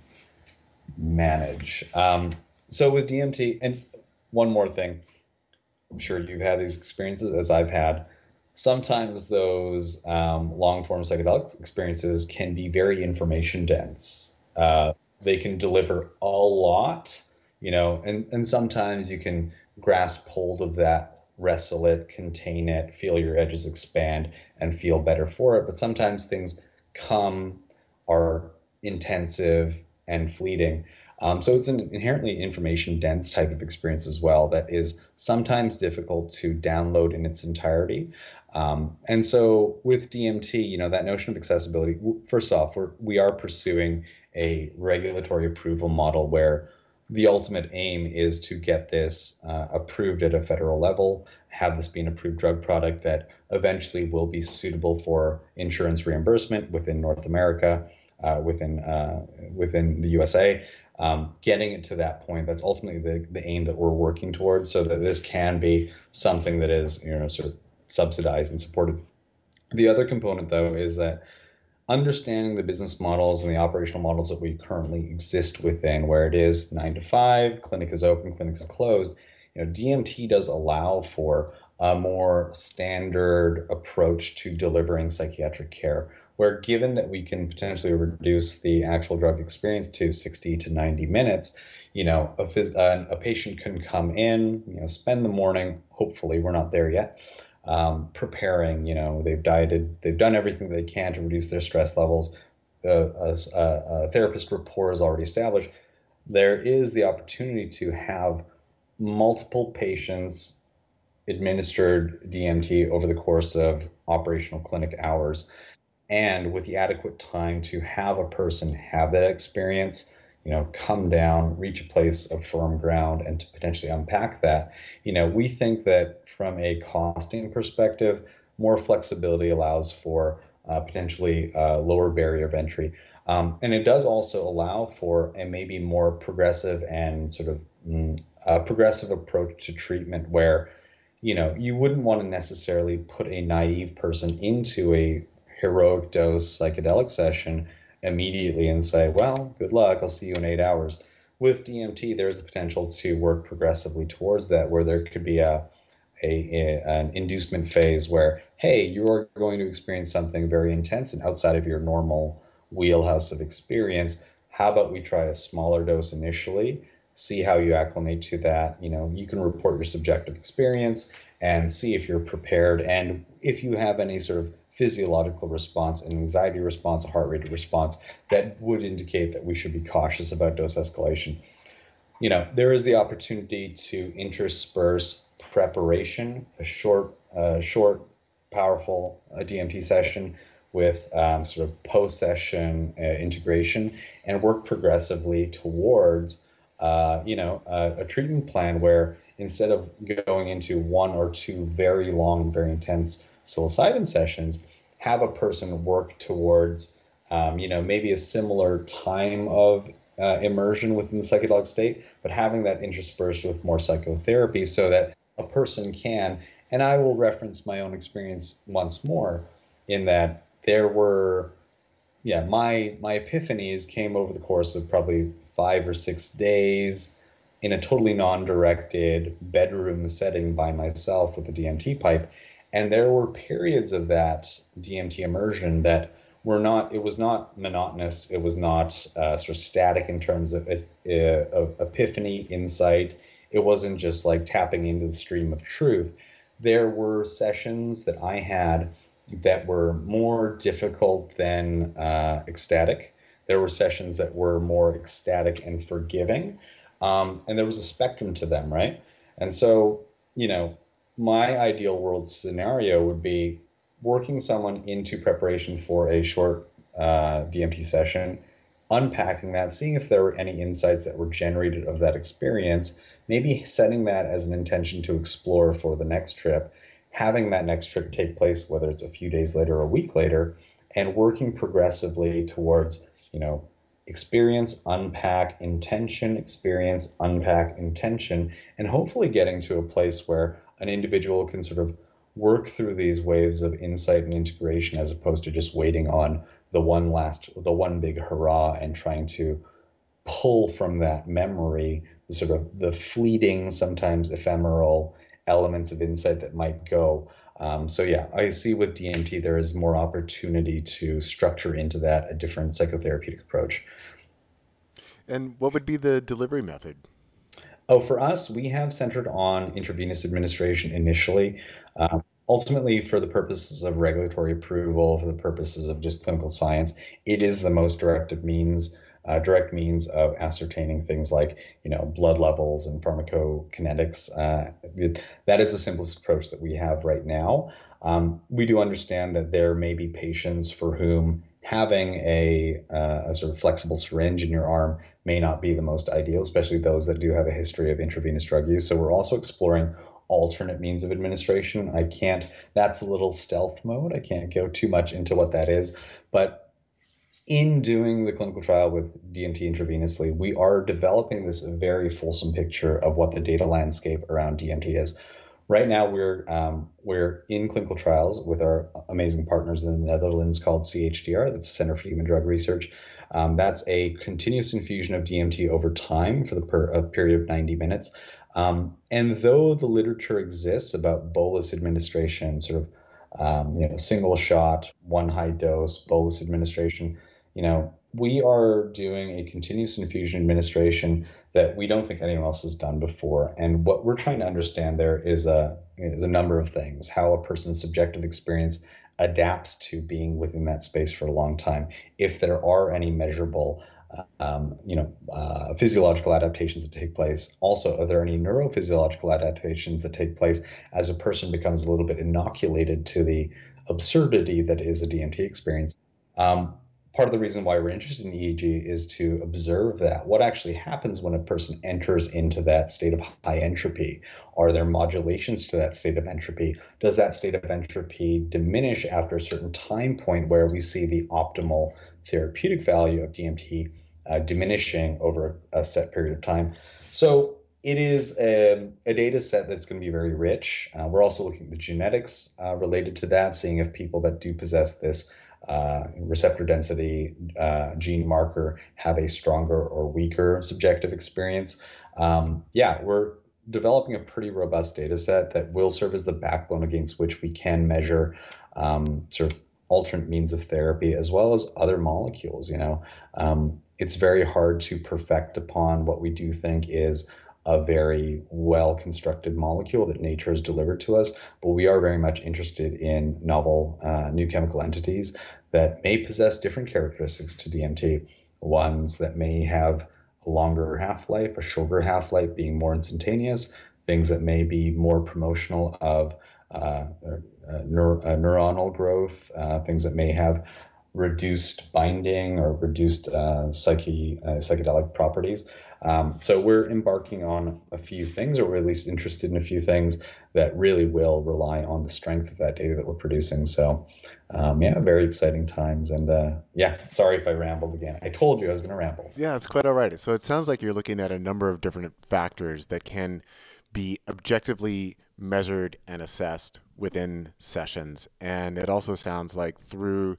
manage. Um, so with D M T, and one more thing, I'm sure you've had these experiences as I've had. Sometimes those um, long form psychedelic experiences can be very information dense. Uh, they can deliver a lot, you know, and, and sometimes you can grasp hold of that, wrestle it, contain it, feel your edges expand, and feel better for it. But sometimes things come, are intensive and fleeting. Um, so it's an inherently information dense type of experience as well that is sometimes difficult to download in its entirety. Um, and so with D M T, you know, that notion of accessibility, first off, we're, we are pursuing a regulatory approval model where the ultimate aim is to get this uh, approved at a federal level, have this be an approved drug product that eventually will be suitable for insurance reimbursement within North America, uh, within uh, within the U S A. Um, getting it to that point, that's ultimately the, the aim that we're working towards, so that this can be something that is, you know, sort of subsidized and supported. The other component, though, is that understanding the business models and the operational models that we currently exist within, where it is nine to five, clinic is open, clinic is closed, you know, D M T does allow for a more standard approach to delivering psychiatric care, where given that we can potentially reduce the actual drug experience to sixty to ninety minutes, you know, a, phys- uh, a patient can come in, you know, spend the morning, hopefully we're not there yet, um, preparing, you know, they've dieted, they've done everything they can to reduce their stress levels. Uh, a, a therapist rapport is already established. There is the opportunity to have multiple patients administered D M T over the course of operational clinic hours, and with the adequate time to have a person have that experience, you know, come down, reach a place of firm ground, and to potentially unpack that. You know, we think that from a costing perspective, more flexibility allows for uh, potentially a lower barrier of entry. Um, and it does also allow for a maybe more progressive and sort of mm, a progressive approach to treatment where, you know, you wouldn't want to necessarily put a naive person into a heroic dose psychedelic session immediately and say, well, good luck, I'll see you in eight hours. With D M T, there's the potential to work progressively towards that, where there could be a, a, a an inducement phase where, hey, you're going to experience something very intense and outside of your normal wheelhouse of experience. How about we try a smaller dose initially, see how you acclimate to that. You know, you can report your subjective experience and see if you're prepared, and if you have any sort of physiological response, an anxiety response, a heart rate response that would indicate that we should be cautious about dose escalation. You know, there is the opportunity to intersperse preparation, a short, uh, short, powerful uh, D M T session with um, sort of post-session uh, integration, and work progressively towards, uh, you know, a, a treatment plan where instead of going into one or two very long and very intense psilocybin sessions, have a person work towards, um, you know, maybe a similar time of uh, immersion within the psychedelic state, but having that interspersed with more psychotherapy so that a person can, and I will reference my own experience once more, in that there were yeah, my my epiphanies came over the course of probably five or six days in a totally non-directed bedroom setting by myself with a D M T pipe. And there were periods of that D M T immersion that were not, it was not monotonous. It was not uh, sort of static in terms of, uh, of epiphany, insight. It wasn't just like tapping into the stream of truth. There were sessions that I had that were more difficult than uh, ecstatic. There were sessions that were more ecstatic and forgiving. Um, and there was a spectrum to them, right? And so, you know, my ideal world scenario would be working someone into preparation for a short uh, D M T session, unpacking that, seeing if there were any insights that were generated of that experience, maybe setting that as an intention to explore for the next trip, having that next trip take place, whether it's a few days later or a week later, and working progressively towards, you know, experience, unpack, intention, experience, unpack, intention, and hopefully getting to a place where an individual can sort of work through these waves of insight and integration as opposed to just waiting on the one last, the one big hurrah and trying to pull from that memory the sort of the fleeting, sometimes ephemeral elements of insight that might go. Um, so yeah, I see with D M T there is more opportunity to structure into that a different psychotherapeutic approach. And what would be the delivery method? Oh, for us, we have centered on intravenous administration initially. Um, ultimately, for the purposes of regulatory approval, for the purposes of just clinical science, it is the most directive means, uh, direct means of ascertaining things like, you know, blood levels and pharmacokinetics. Uh, it, that is the simplest approach that we have right now. Um, we do understand that there may be patients for whom having a, uh, a sort of flexible syringe in your arm may not be the most ideal, especially those that do have a history of intravenous drug use. So we're also exploring alternate means of administration. I can't, that's a little stealth mode. I can't go too much into what that is. But in doing the clinical trial with D M T intravenously, we are developing this very fulsome picture of what the data landscape around D M T is. Right now, we're um, we're in clinical trials with our amazing partners in the Netherlands called C H D R, that's Center for Human Drug Research. Um, that's a continuous infusion of D M T over time for the per, a period of ninety minutes. Um, and though the literature exists about bolus administration, sort of um, you know single shot, one high dose bolus administration, you know we are doing a continuous infusion administration that we don't think anyone else has done before. And what we're trying to understand there is a is a number of things: how a person's subjective experience adapts to being within that space for a long time, if there are any measurable um, you know, uh, physiological adaptations that take place. Also, are there any neurophysiological adaptations that take place as a person becomes a little bit inoculated to the absurdity that is a D M T experience? Um, part of the reason why we're interested in E E G is to observe that. What actually happens when a person enters into that state of high entropy? Are there modulations to that state of entropy? Does that state of entropy diminish after a certain time point where we see the optimal therapeutic value of D M T uh, diminishing over a set period of time? So it is a, a data set that's going to be very rich. Uh, we're also looking at the genetics uh, related to that, seeing if people that do possess this uh, receptor density uh, gene marker have a stronger or weaker subjective experience. Um, yeah, we're developing a pretty robust data set that will serve as the backbone against which we can measure um, sort of alternate means of therapy as well as other molecules. You know, um, it's very hard to perfect upon what we do think is a very well-constructed molecule that nature has delivered to us, but we are very much interested in novel uh, new chemical entities that may possess different characteristics to D M T, ones that may have a longer half-life, a shorter half-life, being more instantaneous, things that may be more promotional of uh, uh, neur- uh, neuronal growth, uh, things that may have reduced binding or reduced uh, psyche, uh, psychedelic properties. Um, so we're embarking on a few things, or we're at least interested in a few things that really will rely on the strength of that data that we're producing. So um, yeah, very exciting times. And uh, yeah, sorry if I rambled again. I told you I was going to ramble. Yeah, it's quite all right. So it sounds like you're looking at a number of different factors that can be objectively measured and assessed within sessions. And it also sounds like through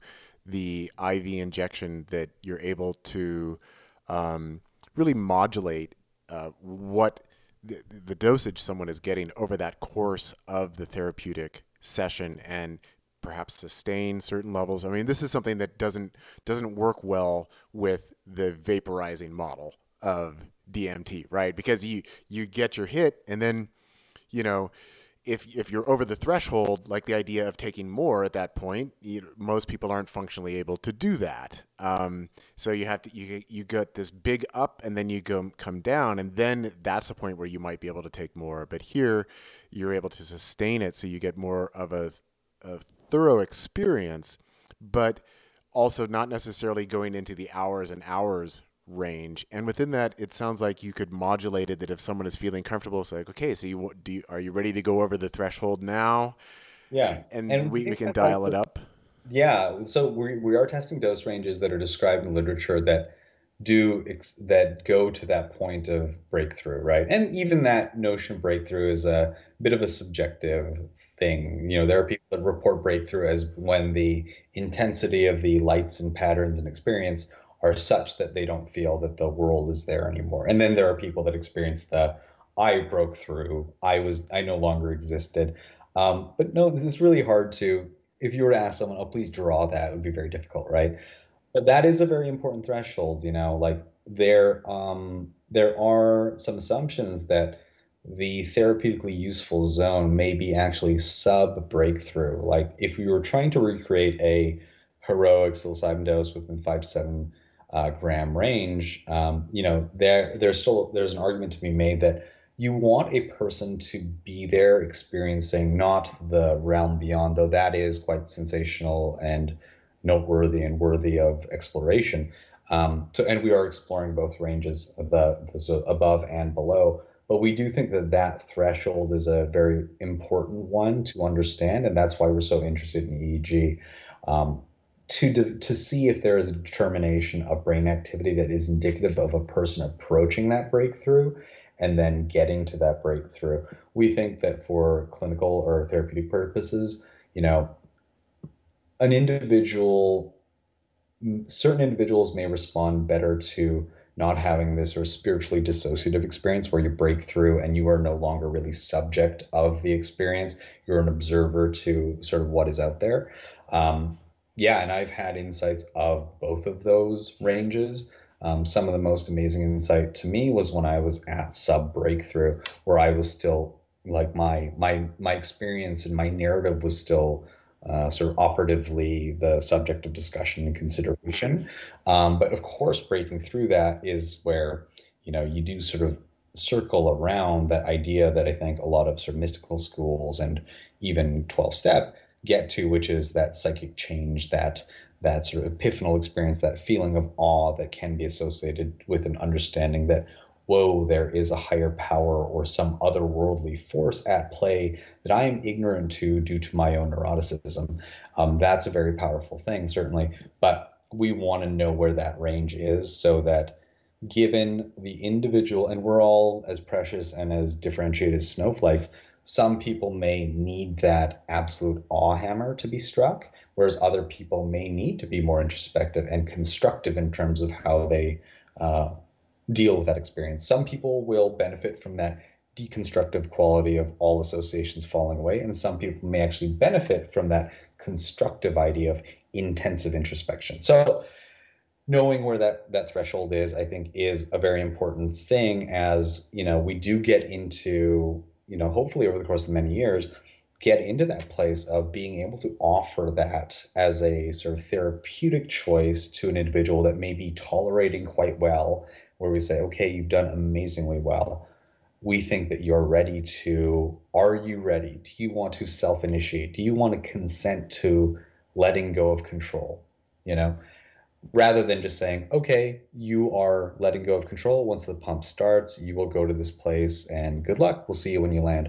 the I V injection that you're able to um, really modulate uh, what the, the dosage someone is getting over that course of the therapeutic session and perhaps sustain certain levels. I mean, this is something that doesn't doesn't work well with the vaporizing model of D M T, right? Because you you get your hit, and then, you know, if if you're over the threshold, like the idea of taking more at that point, you, most people aren't functionally able to do that. Um, so you have to you you get this big up, and then you go come down, and then that's a point where you might be able to take more. But here, you're able to sustain it, so you get more of a, a thorough experience, but also not necessarily going into the hours and hours range. And within that, it sounds like you could modulate it that if someone is feeling comfortable, it's like, okay, so you do you, are you ready to go over the threshold now? Yeah. And And we we, we think can that's dial also, it up. yeah. So we, we are testing dose ranges that are described in literature that do ex- that go to that point of breakthrough, right? And even that notion of breakthrough is a bit of a subjective thing. You know, there are people that report breakthrough as when the intensity of the lights and patterns and experience are such that they don't feel that the world is there anymore. And then there are people that experience the I broke through, I was I no longer existed. Um, but no, this is really hard to, if you were to ask someone, oh, please draw that, it would be very difficult, right? But that is a very important threshold, you know, like there um there are some assumptions that the therapeutically useful zone may be actually sub breakthrough. Like if we were trying to recreate a heroic psilocybin dose within five to seven uh, gram range, um, you know, there there's still there's an argument to be made that you want a person to be there experiencing not the realm beyond, though that is quite sensational and noteworthy and worthy of exploration. Um, so, and we are exploring both ranges of the, the so above and below. But we do think that that threshold is a very important one to understand, and that's why we're so interested in E E G. Um, to de- to see if there is a determination of brain activity that is indicative of a person approaching that breakthrough and then getting to that breakthrough. We think that for clinical or therapeutic purposes, you know, an individual, certain individuals may respond better to not having this sort of spiritually dissociative experience where you break through and you are no longer really subject of the experience. You're an observer to sort of what is out there. Um, yeah, and I've had insights of both of those ranges. Um, some of the most amazing insight to me was when I was at sub breakthrough, where I was still like my my my experience and my narrative was still uh, sort of operatively the subject of discussion and consideration. Um, but of course, breaking through that is where, you know, you do sort of circle around that idea that I think a lot of sort of mystical schools and even twelve step get to, which is that psychic change, that that sort of epiphanal experience, that feeling of awe that can be associated with an understanding that, whoa, there is a higher power or some otherworldly force at play that I am ignorant to due to my own neuroticism. Um, that's a very powerful thing, certainly. But we want to know where that range is so that given the individual, and we're all as precious and as differentiated as snowflakes, some people may need that absolute awe hammer to be struck, whereas other people may need to be more introspective and constructive in terms of how they uh, deal with that experience. Some people will benefit from that deconstructive quality of all associations falling away, and some people may actually benefit from that constructive idea of intensive introspection. So knowing where that that threshold is, I think, is a very important thing. As you know, we do get into, you know, hopefully over the course of many years, get into that place of being able to offer that as a sort of therapeutic choice to an individual that may be tolerating quite well, where we say, okay, you've done amazingly well. We think that you're ready to, are you ready? Do you want to self-initiate? Do you want to consent to letting go of control? You know, rather than just saying, okay, you are letting go of control. Once the pump starts, you will go to this place and good luck. We'll see you when you land.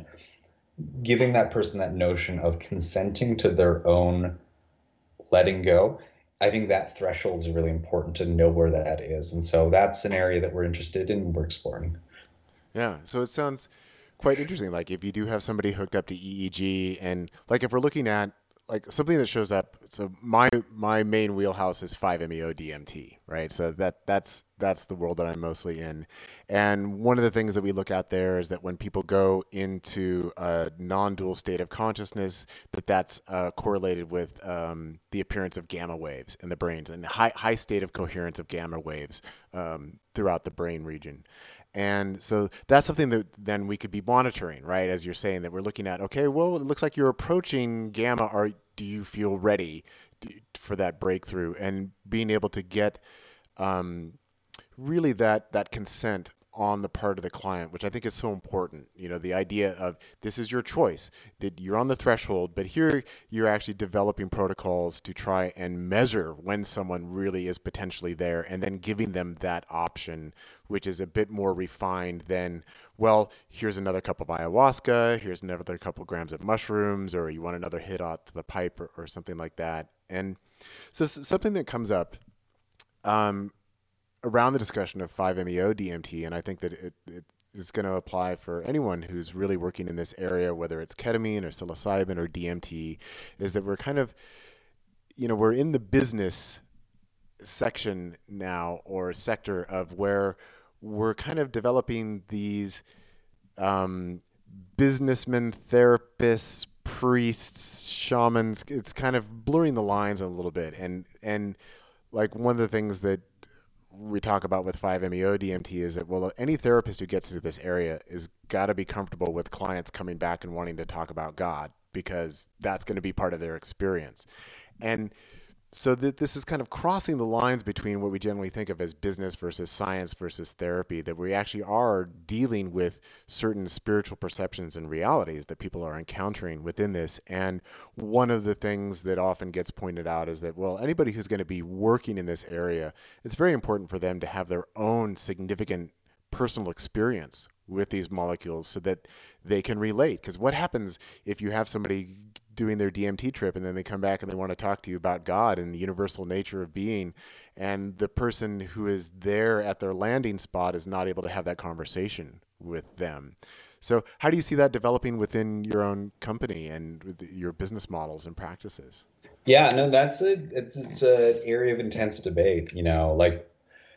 Giving that person that notion of consenting to their own letting go, I think that threshold is really important to know where that is. And so that's an area that we're interested in and we're exploring. Yeah. So it sounds quite interesting. Like if you do have somebody hooked up to E E G, and like if we're looking at like something that shows up so my my main wheelhouse is five M E O D M T, right? So that that's that's the world that I'm mostly in. And one of the things that we look at there is that when people go into a non-dual state of consciousness, that that's uh, correlated with um, the appearance of gamma waves in the brains and high high state of coherence of gamma waves um, throughout the brain region. And so that's something that then we could be monitoring, right? As you're saying that we're looking at, okay, well, it looks like you're approaching gamma. Are do you feel ready for that breakthrough? And being able to get um, really that that consent on the part of the client, which I think is so important. You know, the idea of this is your choice, that you're on the threshold, but here you're actually developing protocols to try and measure when someone really is potentially there, and then giving them that option, which is a bit more refined than, well, here's another cup of ayahuasca, here's another couple grams of mushrooms, or you want another hit out the pipe, or, or something like that. And so something that comes up um, around the discussion of five M E O D M T, and I think that it, it is going to apply for anyone who's really working in this area, whether it's ketamine or psilocybin or D M T, is that we're kind of, you know, we're in the business section now, or sector of where we're kind of developing these um, businessmen, therapists, priests, shamans. It's kind of blurring the lines a little bit. And, and like one of the things that we talk about with five M E O D M T is that, well, any therapist who gets into this area is got to be comfortable with clients coming back and wanting to talk about God, because that's going to be part of their experience. And so that this is kind of crossing the lines between what we generally think of as business versus science versus therapy, that we actually are dealing with certain spiritual perceptions and realities that people are encountering within this. And one of the things that often gets pointed out is that, well, anybody who's going to be working in this area, it's very important for them to have their own significant personal experience with these molecules so that they can relate. Because what happens if you have somebody doing their D M T trip and then they come back and they want to talk to you about God and the universal nature of being, and the person who is there at their landing spot is not able to have that conversation with them? So how do you see that developing within your own company and with your business models and practices? Yeah, no, that's a it's, it's an area of intense debate. You know, like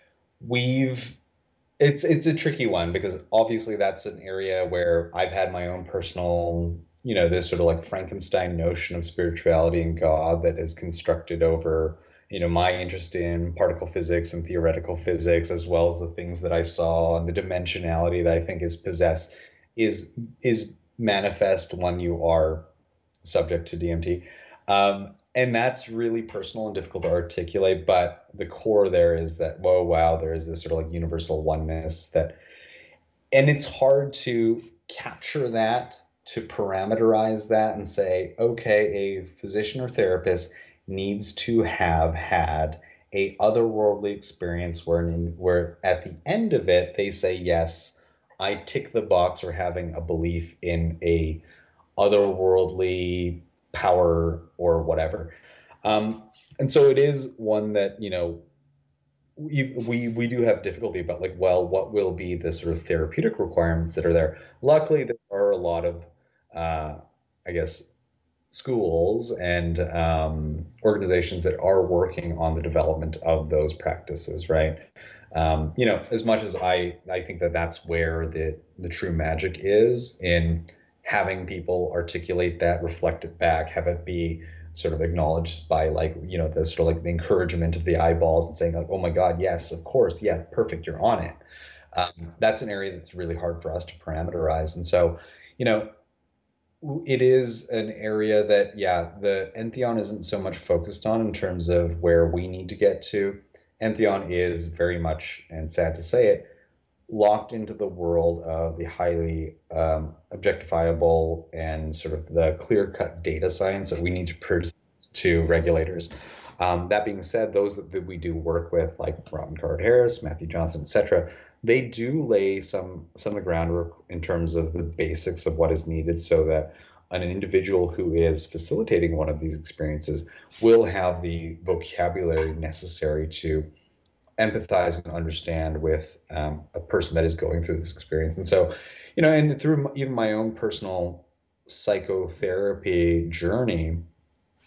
we've it's it's a tricky one, because obviously that's an area where I've had my own personal, you know, this sort of like Frankenstein notion of spirituality and God that is constructed over, you know, my interest in particle physics and theoretical physics, as well as the things that I saw and the dimensionality that I think is possessed is is manifest when you are subject to D M T. Um, and that's really personal and difficult to articulate, but the core there is that, whoa, wow, there is this sort of like universal oneness that, and it's hard to capture that, to parameterize that and say, okay, a physician or therapist needs to have had a otherworldly experience where, where at the end of it, they say, yes, I tick the box for having a belief in a otherworldly power or whatever. Um, and so it is one that, you know, we, we we do have difficulty about, like, well, what will be the sort of therapeutic requirements that are there? Luckily, there are a lot of, uh, I guess, schools and um, organizations that are working on the development of those practices, right? Um, you know, as much as I, I think that that's where the the true magic is, in having people articulate that, reflect it back, have it be sort of acknowledged by, like, you know, the sort of like the encouragement of the eyeballs and saying, like, oh my God, yes, of course, yeah, perfect, you're on it. Um, that's an area that's really hard for us to parameterize. And so, you know, it is an area that, yeah, the Entheon isn't so much focused on in terms of where we need to get to. Entheon is very much, and sad to say it, locked into the world of the highly um, objectifiable and sort of the clear-cut data science that we need to present to regulators. Um, that being said, those that, that we do work with, like Robin Carhart-Harris, Matthew Johnson, et cetera, they do lay some some of the groundwork in terms of the basics of what is needed, so that an individual who is facilitating one of these experiences will have the vocabulary necessary to empathize and understand with um, a person that is going through this experience. And so, you know, and through even my own personal psychotherapy journey,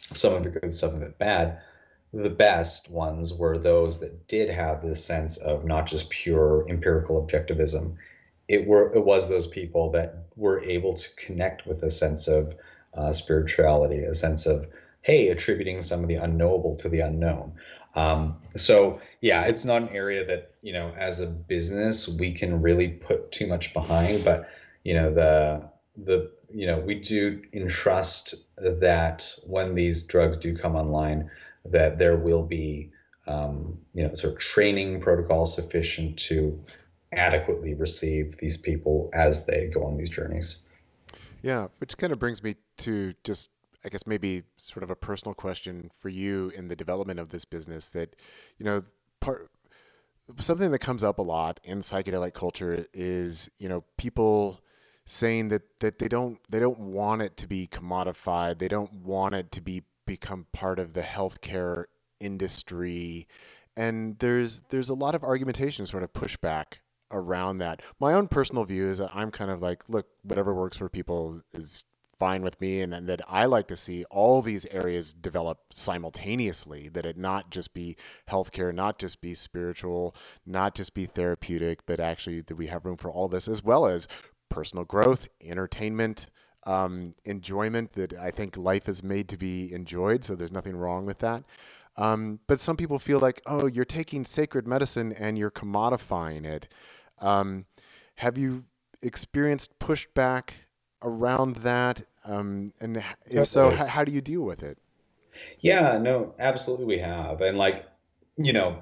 some of it good, some of it bad. The best ones were those that did have this sense of not just pure empirical objectivism. It were it was those people that were able to connect with a sense of uh, spirituality, a sense of, hey, attributing some of the unknowable to the unknown. Um, so yeah, it's not an area that, you know, as a business we can really put too much behind, but you know, the the you know, we do entrust that when these drugs do come online, that there will be um, you know, sort of training protocols sufficient to adequately receive these people as they go on these journeys. Yeah, which kind of brings me to just, I guess, maybe sort of a personal question for you in the development of this business that, you know, part something that comes up a lot in psychedelic culture is, you know, people saying that that they don't they don't want it to be commodified. They don't want it to be become part of the healthcare industry. And there's there's a lot of argumentation, sort of pushback around that. My own personal view is that I'm kind of like, look, whatever works for people is fine with me, and, and that I like to see all these areas develop simultaneously, that it not just be healthcare, not just be spiritual, not just be therapeutic, but actually that we have room for all this, as well as personal growth, entertainment, um, enjoyment, that I think life is made to be enjoyed. So there's nothing wrong with that. Um, but some people feel like, oh, you're taking sacred medicine and you're commodifying it. Um, have you experienced pushback around that? Um, and if so, Definitely. how, how do you deal with it? Yeah, no, absolutely we have. And like, you know,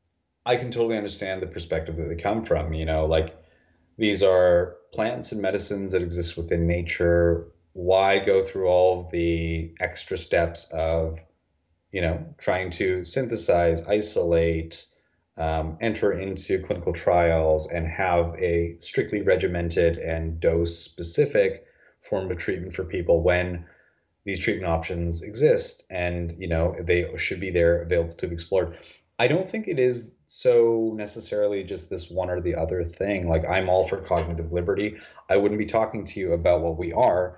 I can totally understand the perspective that they come from, you know, like these are plants and medicines that exist within nature. Why go through all of the extra steps of, you know, trying to synthesize, isolate, um, enter into clinical trials, and have a strictly regimented and dose specific form of treatment for people when these treatment options exist and, you know, they should be there available to be explored. I don't think it is so necessarily just this one or the other thing. Like, I'm all for cognitive liberty. I wouldn't be talking to you about what we are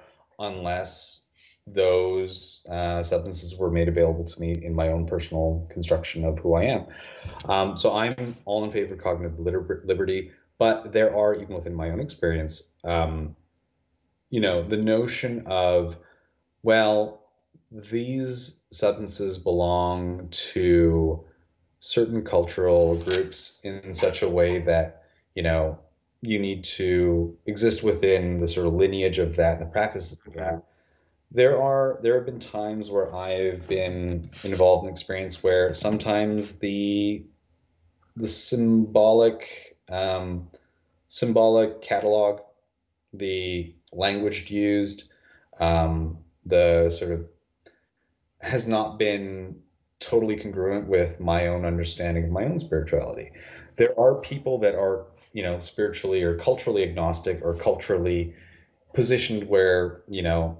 unless those uh, substances were made available to me in my own personal construction of who I am. Um, so I'm all in favor of cognitive liber- liberty, but there are, even within my own experience, um, you know, the notion of, well, these substances belong to certain cultural groups in such a way that, you know, you need to exist within the sort of lineage of that and the practices of that. There are there have been times where I've been involved in experience where sometimes the the symbolic um, symbolic catalog, the language used, um, the sort of has not been totally congruent with my own understanding of my own spirituality. There are people that are, you know, spiritually or culturally agnostic or culturally positioned where, you know,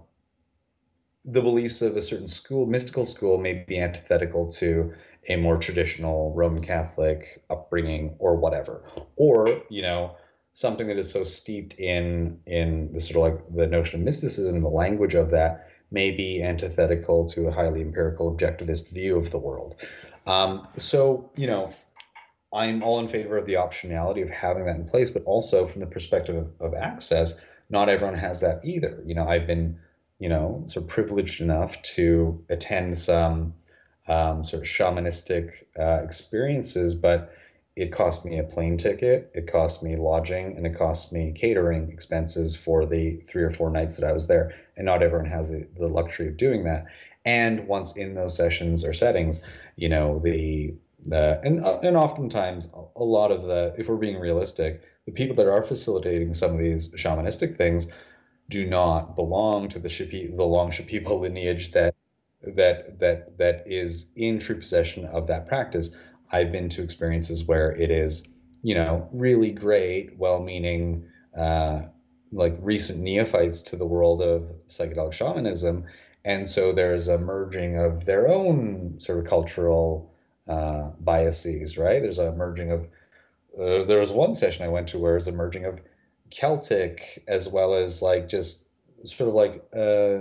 the beliefs of a certain school, mystical school, may be antithetical to a more traditional Roman Catholic upbringing or whatever. Or, you know, something that is so steeped in in the sort of like the notion of mysticism, the language of that may be antithetical to a highly empirical objectivist view of the world. Um, so, you know, I'm all in favor of the optionality of having that in place, but also from the perspective of, of access, not everyone has that either. You know, I've been, you know, sort of privileged enough to attend some um, sort of shamanistic uh, experiences, but it cost me a plane ticket, it cost me lodging, and it cost me catering expenses for the three or four nights that I was there. And not everyone has the, the luxury of doing that. And once in those sessions or settings, you know, the the and uh, and oftentimes a lot of the, if we're being realistic, the people that are facilitating some of these shamanistic things do not belong to the Shipi, the long Shipibo lineage that that that that is in true possession of that practice. I've been to experiences where it is, you know, really great, well-meaning, uh, like recent neophytes to the world of psychedelic shamanism, and so there's a merging of their own sort of cultural uh, biases, right? There's a merging of uh, there was one session I went to where it was a merging of Celtic as well as like just sort of like uh,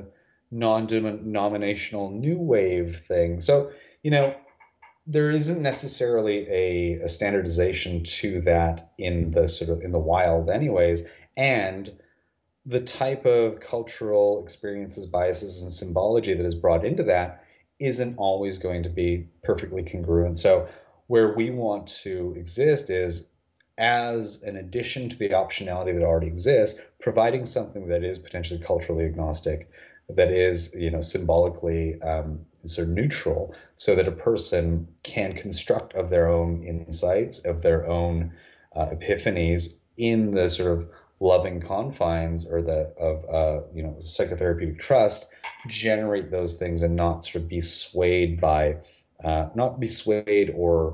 non-denominational new wave thing. So, you know, there isn't necessarily a, a standardization to that in the sort of in the wild anyways. And the type of cultural experiences, biases, and symbology that is brought into that isn't always going to be perfectly congruent. So where we want to exist is as an addition to the optionality that already exists, providing something that is potentially culturally agnostic, that is, you know, symbolically um, sort of neutral, so that a person can construct of their own insights, of their own uh, epiphanies in the sort of loving confines or the of uh, you know psychotherapeutic trust, generate those things and not sort of be swayed by, uh, not be swayed or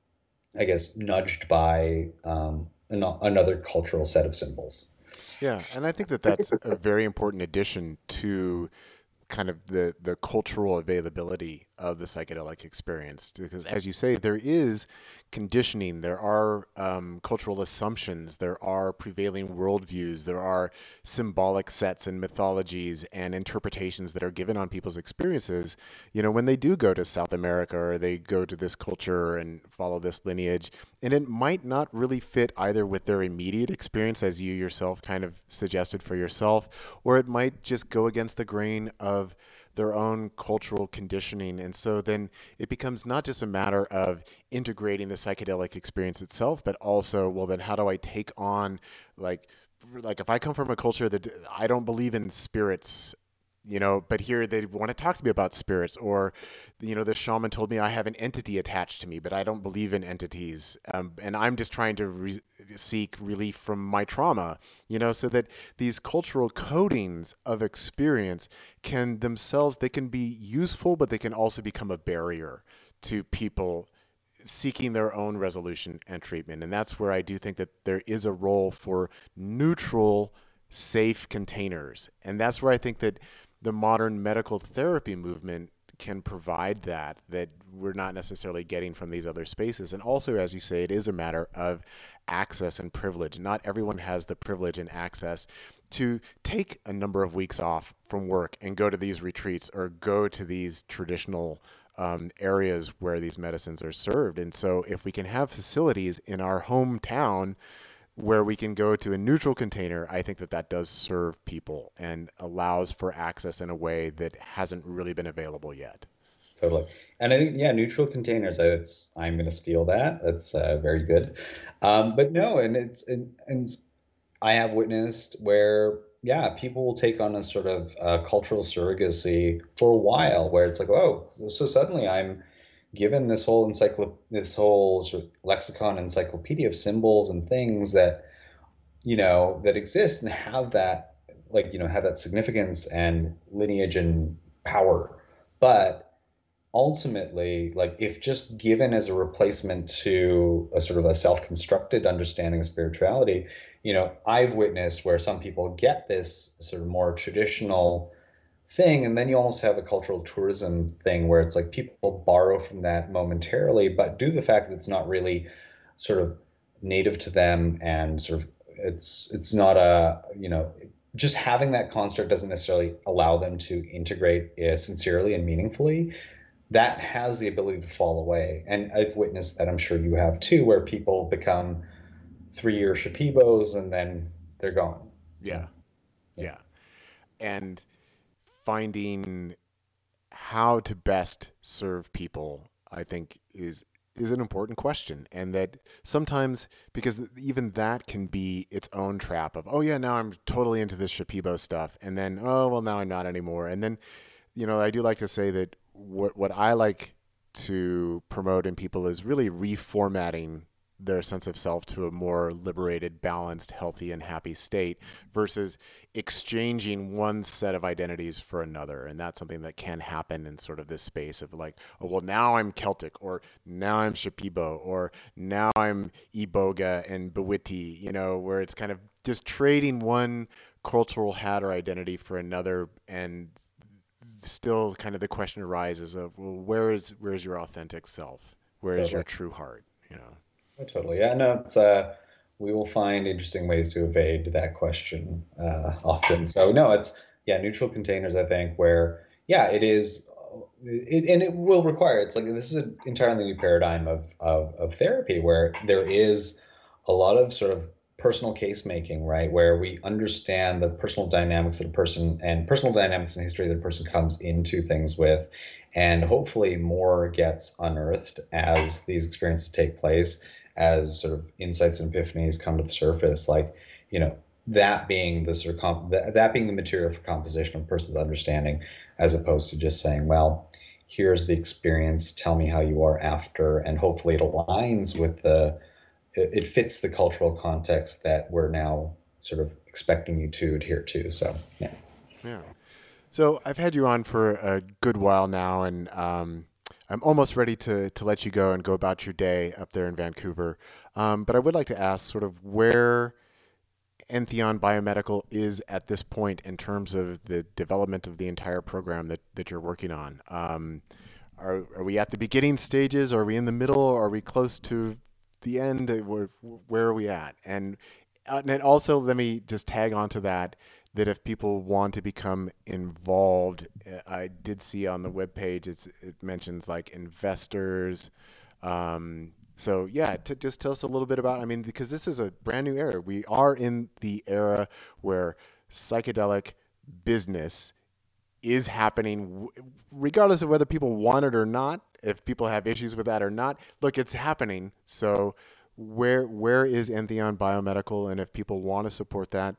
I guess nudged by um, an, another cultural set of symbols. Yeah, and I think that that's a very important addition to kind of the the cultural availability of the psychedelic experience, because as you say, there is conditioning, there are um, cultural assumptions, there are prevailing worldviews, there are symbolic sets and mythologies and interpretations that are given on people's experiences, you know, when they do go to South America or they go to this culture and follow this lineage. And it might not really fit either with their immediate experience, as you yourself kind of suggested for yourself, or it might just go against the grain of their own cultural conditioning. And so then it becomes not just a matter of integrating the psychedelic experience itself, but also, well, then how do I take on, like, like if I come from a culture that I don't believe in spirits, you know, but here they want to talk to me about spirits, or, you know, the shaman told me I have an entity attached to me, but I don't believe in entities. Um, and I'm just trying to re- seek relief from my trauma, you know, so that these cultural codings of experience can themselves, they can be useful, but they can also become a barrier to people seeking their own resolution and treatment. And that's where I do think that there is a role for neutral, safe containers. And that's where I think that the modern medical therapy movement can provide that, that we're not necessarily getting from these other spaces. And also, as you say, it is a matter of access and privilege. Not everyone has the privilege and access to take a number of weeks off from work and go to these retreats or go to these traditional um, areas where these medicines are served. And so if we can have facilities in our hometown where we can go to a neutral container, I think that that does serve people and allows for access in a way that hasn't really been available yet. Totally. And I think, yeah, neutral containers, it's, I'm going to steal that. That's uh, very good. Um, but no, and it's, and, and I have witnessed where, yeah, people will take on a sort of uh, cultural surrogacy for a while, where it's like, oh, so, so suddenly I'm given this whole encyclo this whole sort of lexicon encyclopedia of symbols and things that, you know, that exist and have that, like, you know, have that significance and lineage and power. But ultimately, like, if just given as a replacement to a sort of a self-constructed understanding of spirituality, you know, I've witnessed where some people get this sort of more traditional thing, and then you almost have a cultural tourism thing where it's like people borrow from that momentarily, but due to the fact that it's not really sort of native to them, and sort of it's it's not a, you know, just having that construct doesn't necessarily allow them to integrate uh, sincerely and meaningfully. That has the ability to fall away. And I've witnessed that, I'm sure you have too, where people become three-year Shipibos and then they're gone. Yeah. Yeah. Yeah. And finding how to best serve people, I think, is is an important question. And that sometimes, because even that can be its own trap of, oh yeah, now I'm totally into this Shipibo stuff, and then, oh well, now I'm not anymore. And then, you know, I do like to say that what what I like to promote in people is really reformatting their sense of self to a more liberated, balanced, healthy, and happy state versus exchanging one set of identities for another. And that's something that can happen in sort of this space of like, oh, well, now I'm Celtic, or now I'm Shipibo, or now I'm Iboga and Bawiti, you know, where it's kind of just trading one cultural hat or identity for another. And still kind of the question arises of, well, where is, where is your authentic self? Where is your Totally. true heart? You know? Oh, totally. Yeah, no, it's uh we will find interesting ways to evade that question uh often. So no, it's yeah, neutral containers, I think, where, yeah, it is, it, and it will require, it's like, this is an entirely new paradigm of, of, of therapy where there is a lot of sort of personal case making, right? Where we understand the personal dynamics that a person and personal dynamics and history that a person comes into things with. And hopefully more gets unearthed as these experiences take place, as sort of insights and epiphanies come to the surface. Like, you know, that being the sort of comp- that, that being the material for composition of a person's understanding, as opposed to just saying, well, here's the experience, tell me how you are after, and hopefully it aligns with the, it, it fits the cultural context that we're now sort of expecting you to adhere to. So, yeah. Yeah. So I've had you on for a good while now, and um, I'm almost ready to, to let you go and go about your day up there in Vancouver. Um, but I would like to ask sort of where Entheon Biomedical is at this point in terms of the development of the entire program that, that you're working on. Um, are, are we at the beginning stages? Are we in the middle? Are we close to the end? Where, where are we at? And, uh, and also, let me just tag onto that, that if people want to become involved, I did see on the webpage, it's, it mentions like investors, um, so yeah, to just tell us a little bit about, I mean, because this is a brand new era. We are in the era where psychedelic business is happening regardless of whether people want it or not, if people have issues with that or not. Look, it's happening. So where where is Entheon Biomedical? And if people want to support that,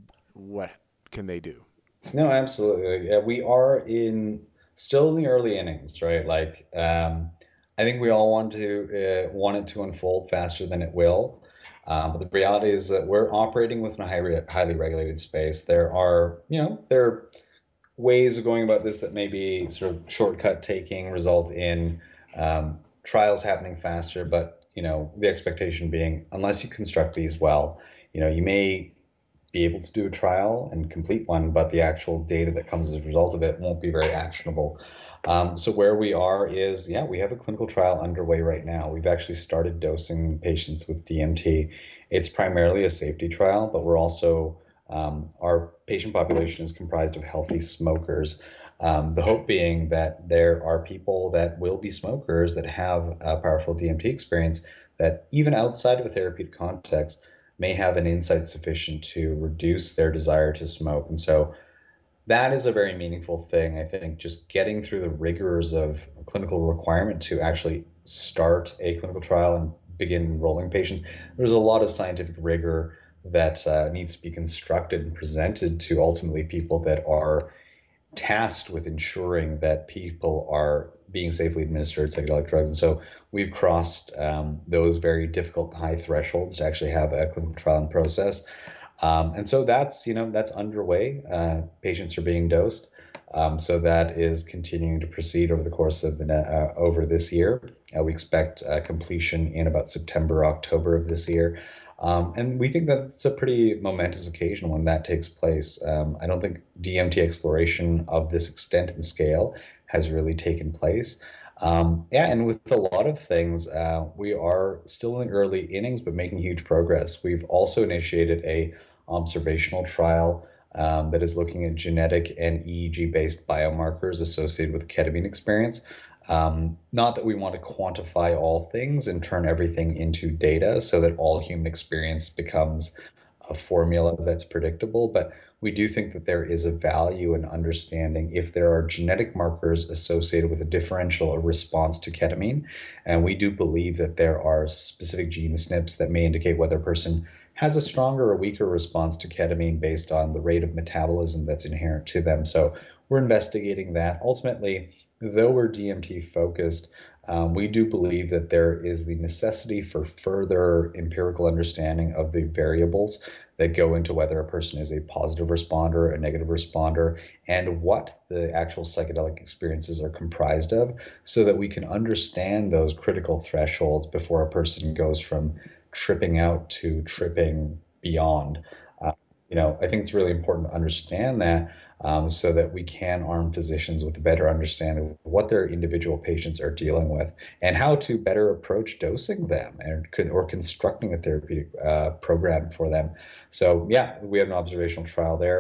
what can they do? No, absolutely. Yeah, we are in still in the early innings, right? Like, um, I think we all want to uh, want it to unfold faster than it will. Um, but the reality is that we're operating within a highly highly regulated space. There are, you know, there are ways of going about this that maybe sort of shortcut taking result in um, trials happening faster. But, you know, the expectation being, unless you construct these well, you know, you may be able to do a trial and complete one, but the actual data that comes as a result of it won't be very actionable. Um, so where we are is, yeah, we have a clinical trial underway right now. We've actually started dosing patients with D M T. It's primarily a safety trial, but we're also, um, our patient population is comprised of healthy smokers. Um, the hope being that there are people that will be smokers that have a powerful D M T experience that even outside of a therapeutic context may have an insight sufficient to reduce their desire to smoke. And so that is a very meaningful thing. I think just getting through the rigors of clinical requirement to actually start a clinical trial and begin enrolling patients, there's a lot of scientific rigor that uh, needs to be constructed and presented to ultimately people that are tasked with ensuring that people are being safely administered psychedelic drugs. And so we've crossed um, those very difficult high thresholds to actually have a clinical trial in process. Um, and so that's, you know, that's underway. Uh, patients are being dosed. Um, so that is continuing to proceed over the course of the, uh, over this year. Uh, we expect uh, completion in about September, October of this year. Um, and we think that it's a pretty momentous occasion when that takes place. Um, I don't think D M T exploration of this extent and scale has really taken place. Um, yeah, and with a lot of things, uh, we are still in the early innings, but making huge progress. We've also initiated a observational trial um, that is looking at genetic and E E G-based biomarkers associated with ketamine experience. Um, not that we want to quantify all things and turn everything into data so that all human experience becomes a formula that's predictable, but we do think that there is a value in understanding if there are genetic markers associated with a differential response to ketamine. And we do believe that there are specific gene S N Ps that may indicate whether a person has a stronger or weaker response to ketamine based on the rate of metabolism that's inherent to them. So we're investigating that. Ultimately, though we're D M T focused, um, we do believe that there is the necessity for further empirical understanding of the variables that go into whether a person is a positive responder, a negative responder, and what the actual psychedelic experiences are comprised of, so that we can understand those critical thresholds before a person goes from tripping out to tripping beyond. Uh, you know, I think it's really important to understand that um, so that we can arm physicians with a better understanding of what their individual patients are dealing with and how to better approach dosing them and or constructing a therapeutic uh, program for them. So yeah, we have an observational trial there.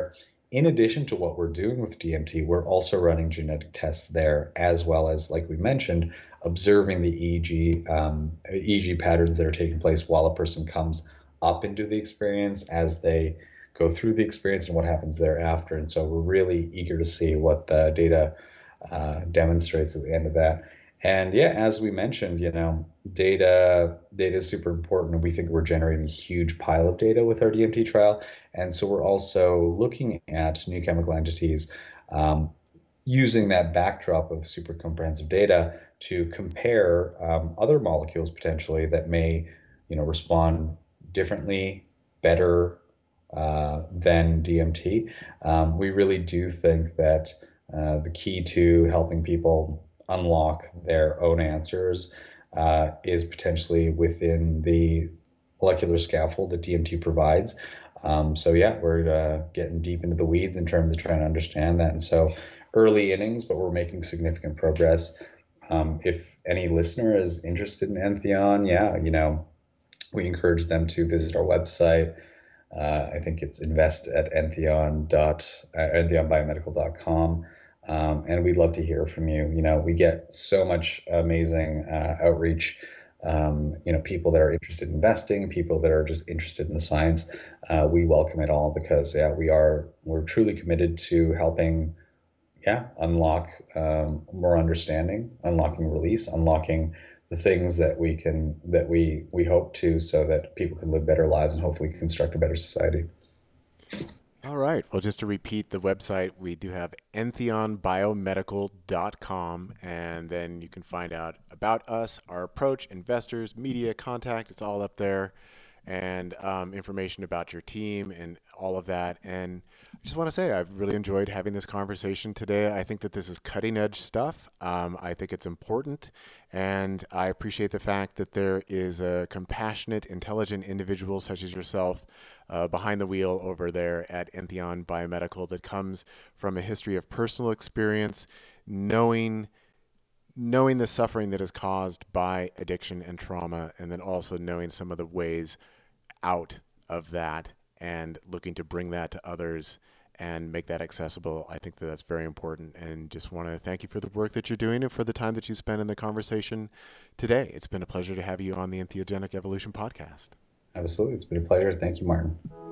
in addition to what we're doing with D M T, we're also running genetic tests there, as well as, like we mentioned, observing the E E G um, E E G patterns that are taking place while a person comes up into the experience, as they go through the experience, and what happens thereafter. And so we're really eager to see what the data uh, demonstrates at the end of that. And yeah, as we mentioned, you know, data data is super important, and we think we're generating a huge pile of data with our D M T trial. And so we're also looking at new chemical entities, um, using that backdrop of super comprehensive data to compare um, other molecules potentially that may, you know, respond differently, better uh, than D M T. Um, we really do think that uh, the key to helping people unlock their own answers uh, is potentially within the molecular scaffold that D M T provides. Um, so yeah, we're uh, getting deep into the weeds in terms of trying to understand that. And so early innings, but we're making significant progress. Um, if any listener is interested in Entheon, yeah, you know, we encourage them to visit our website. Uh, I think it's invest at entheon dot uh, entheon biomedical dot com. Um, and we'd love to hear from you. You know, we get so much amazing uh, outreach. Um, you know, people that are interested in investing, people that are just interested in the science. Uh, we welcome it all, because yeah, we are we're truly committed to helping, yeah, unlock um, more understanding, unlocking release, unlocking the things that we can that we we hope to, so that people can live better lives and hopefully construct a better society. All right. Well, just to repeat the website, we do have entheon biomedical dot com, and then you can find out about us, our approach, investors, media, contact. It's all up there, and um, information about your team and all of that. And I just want to say I've really enjoyed having this conversation today. I think that this is cutting edge stuff. Um, I think it's important, and I appreciate the fact that there is a compassionate, intelligent individual such as yourself Uh, behind the wheel over there at Entheon Biomedical, that comes from a history of personal experience, knowing knowing the suffering that is caused by addiction and trauma, and then also knowing some of the ways out of that and looking to bring that to others and make that accessible. I think that that's very important, and just want to thank you for the work that you're doing and for the time that you spent in the conversation today. It's been a pleasure to have you on the Entheogenic Evolution podcast. Absolutely. It's been a pleasure. Thank you, Martin.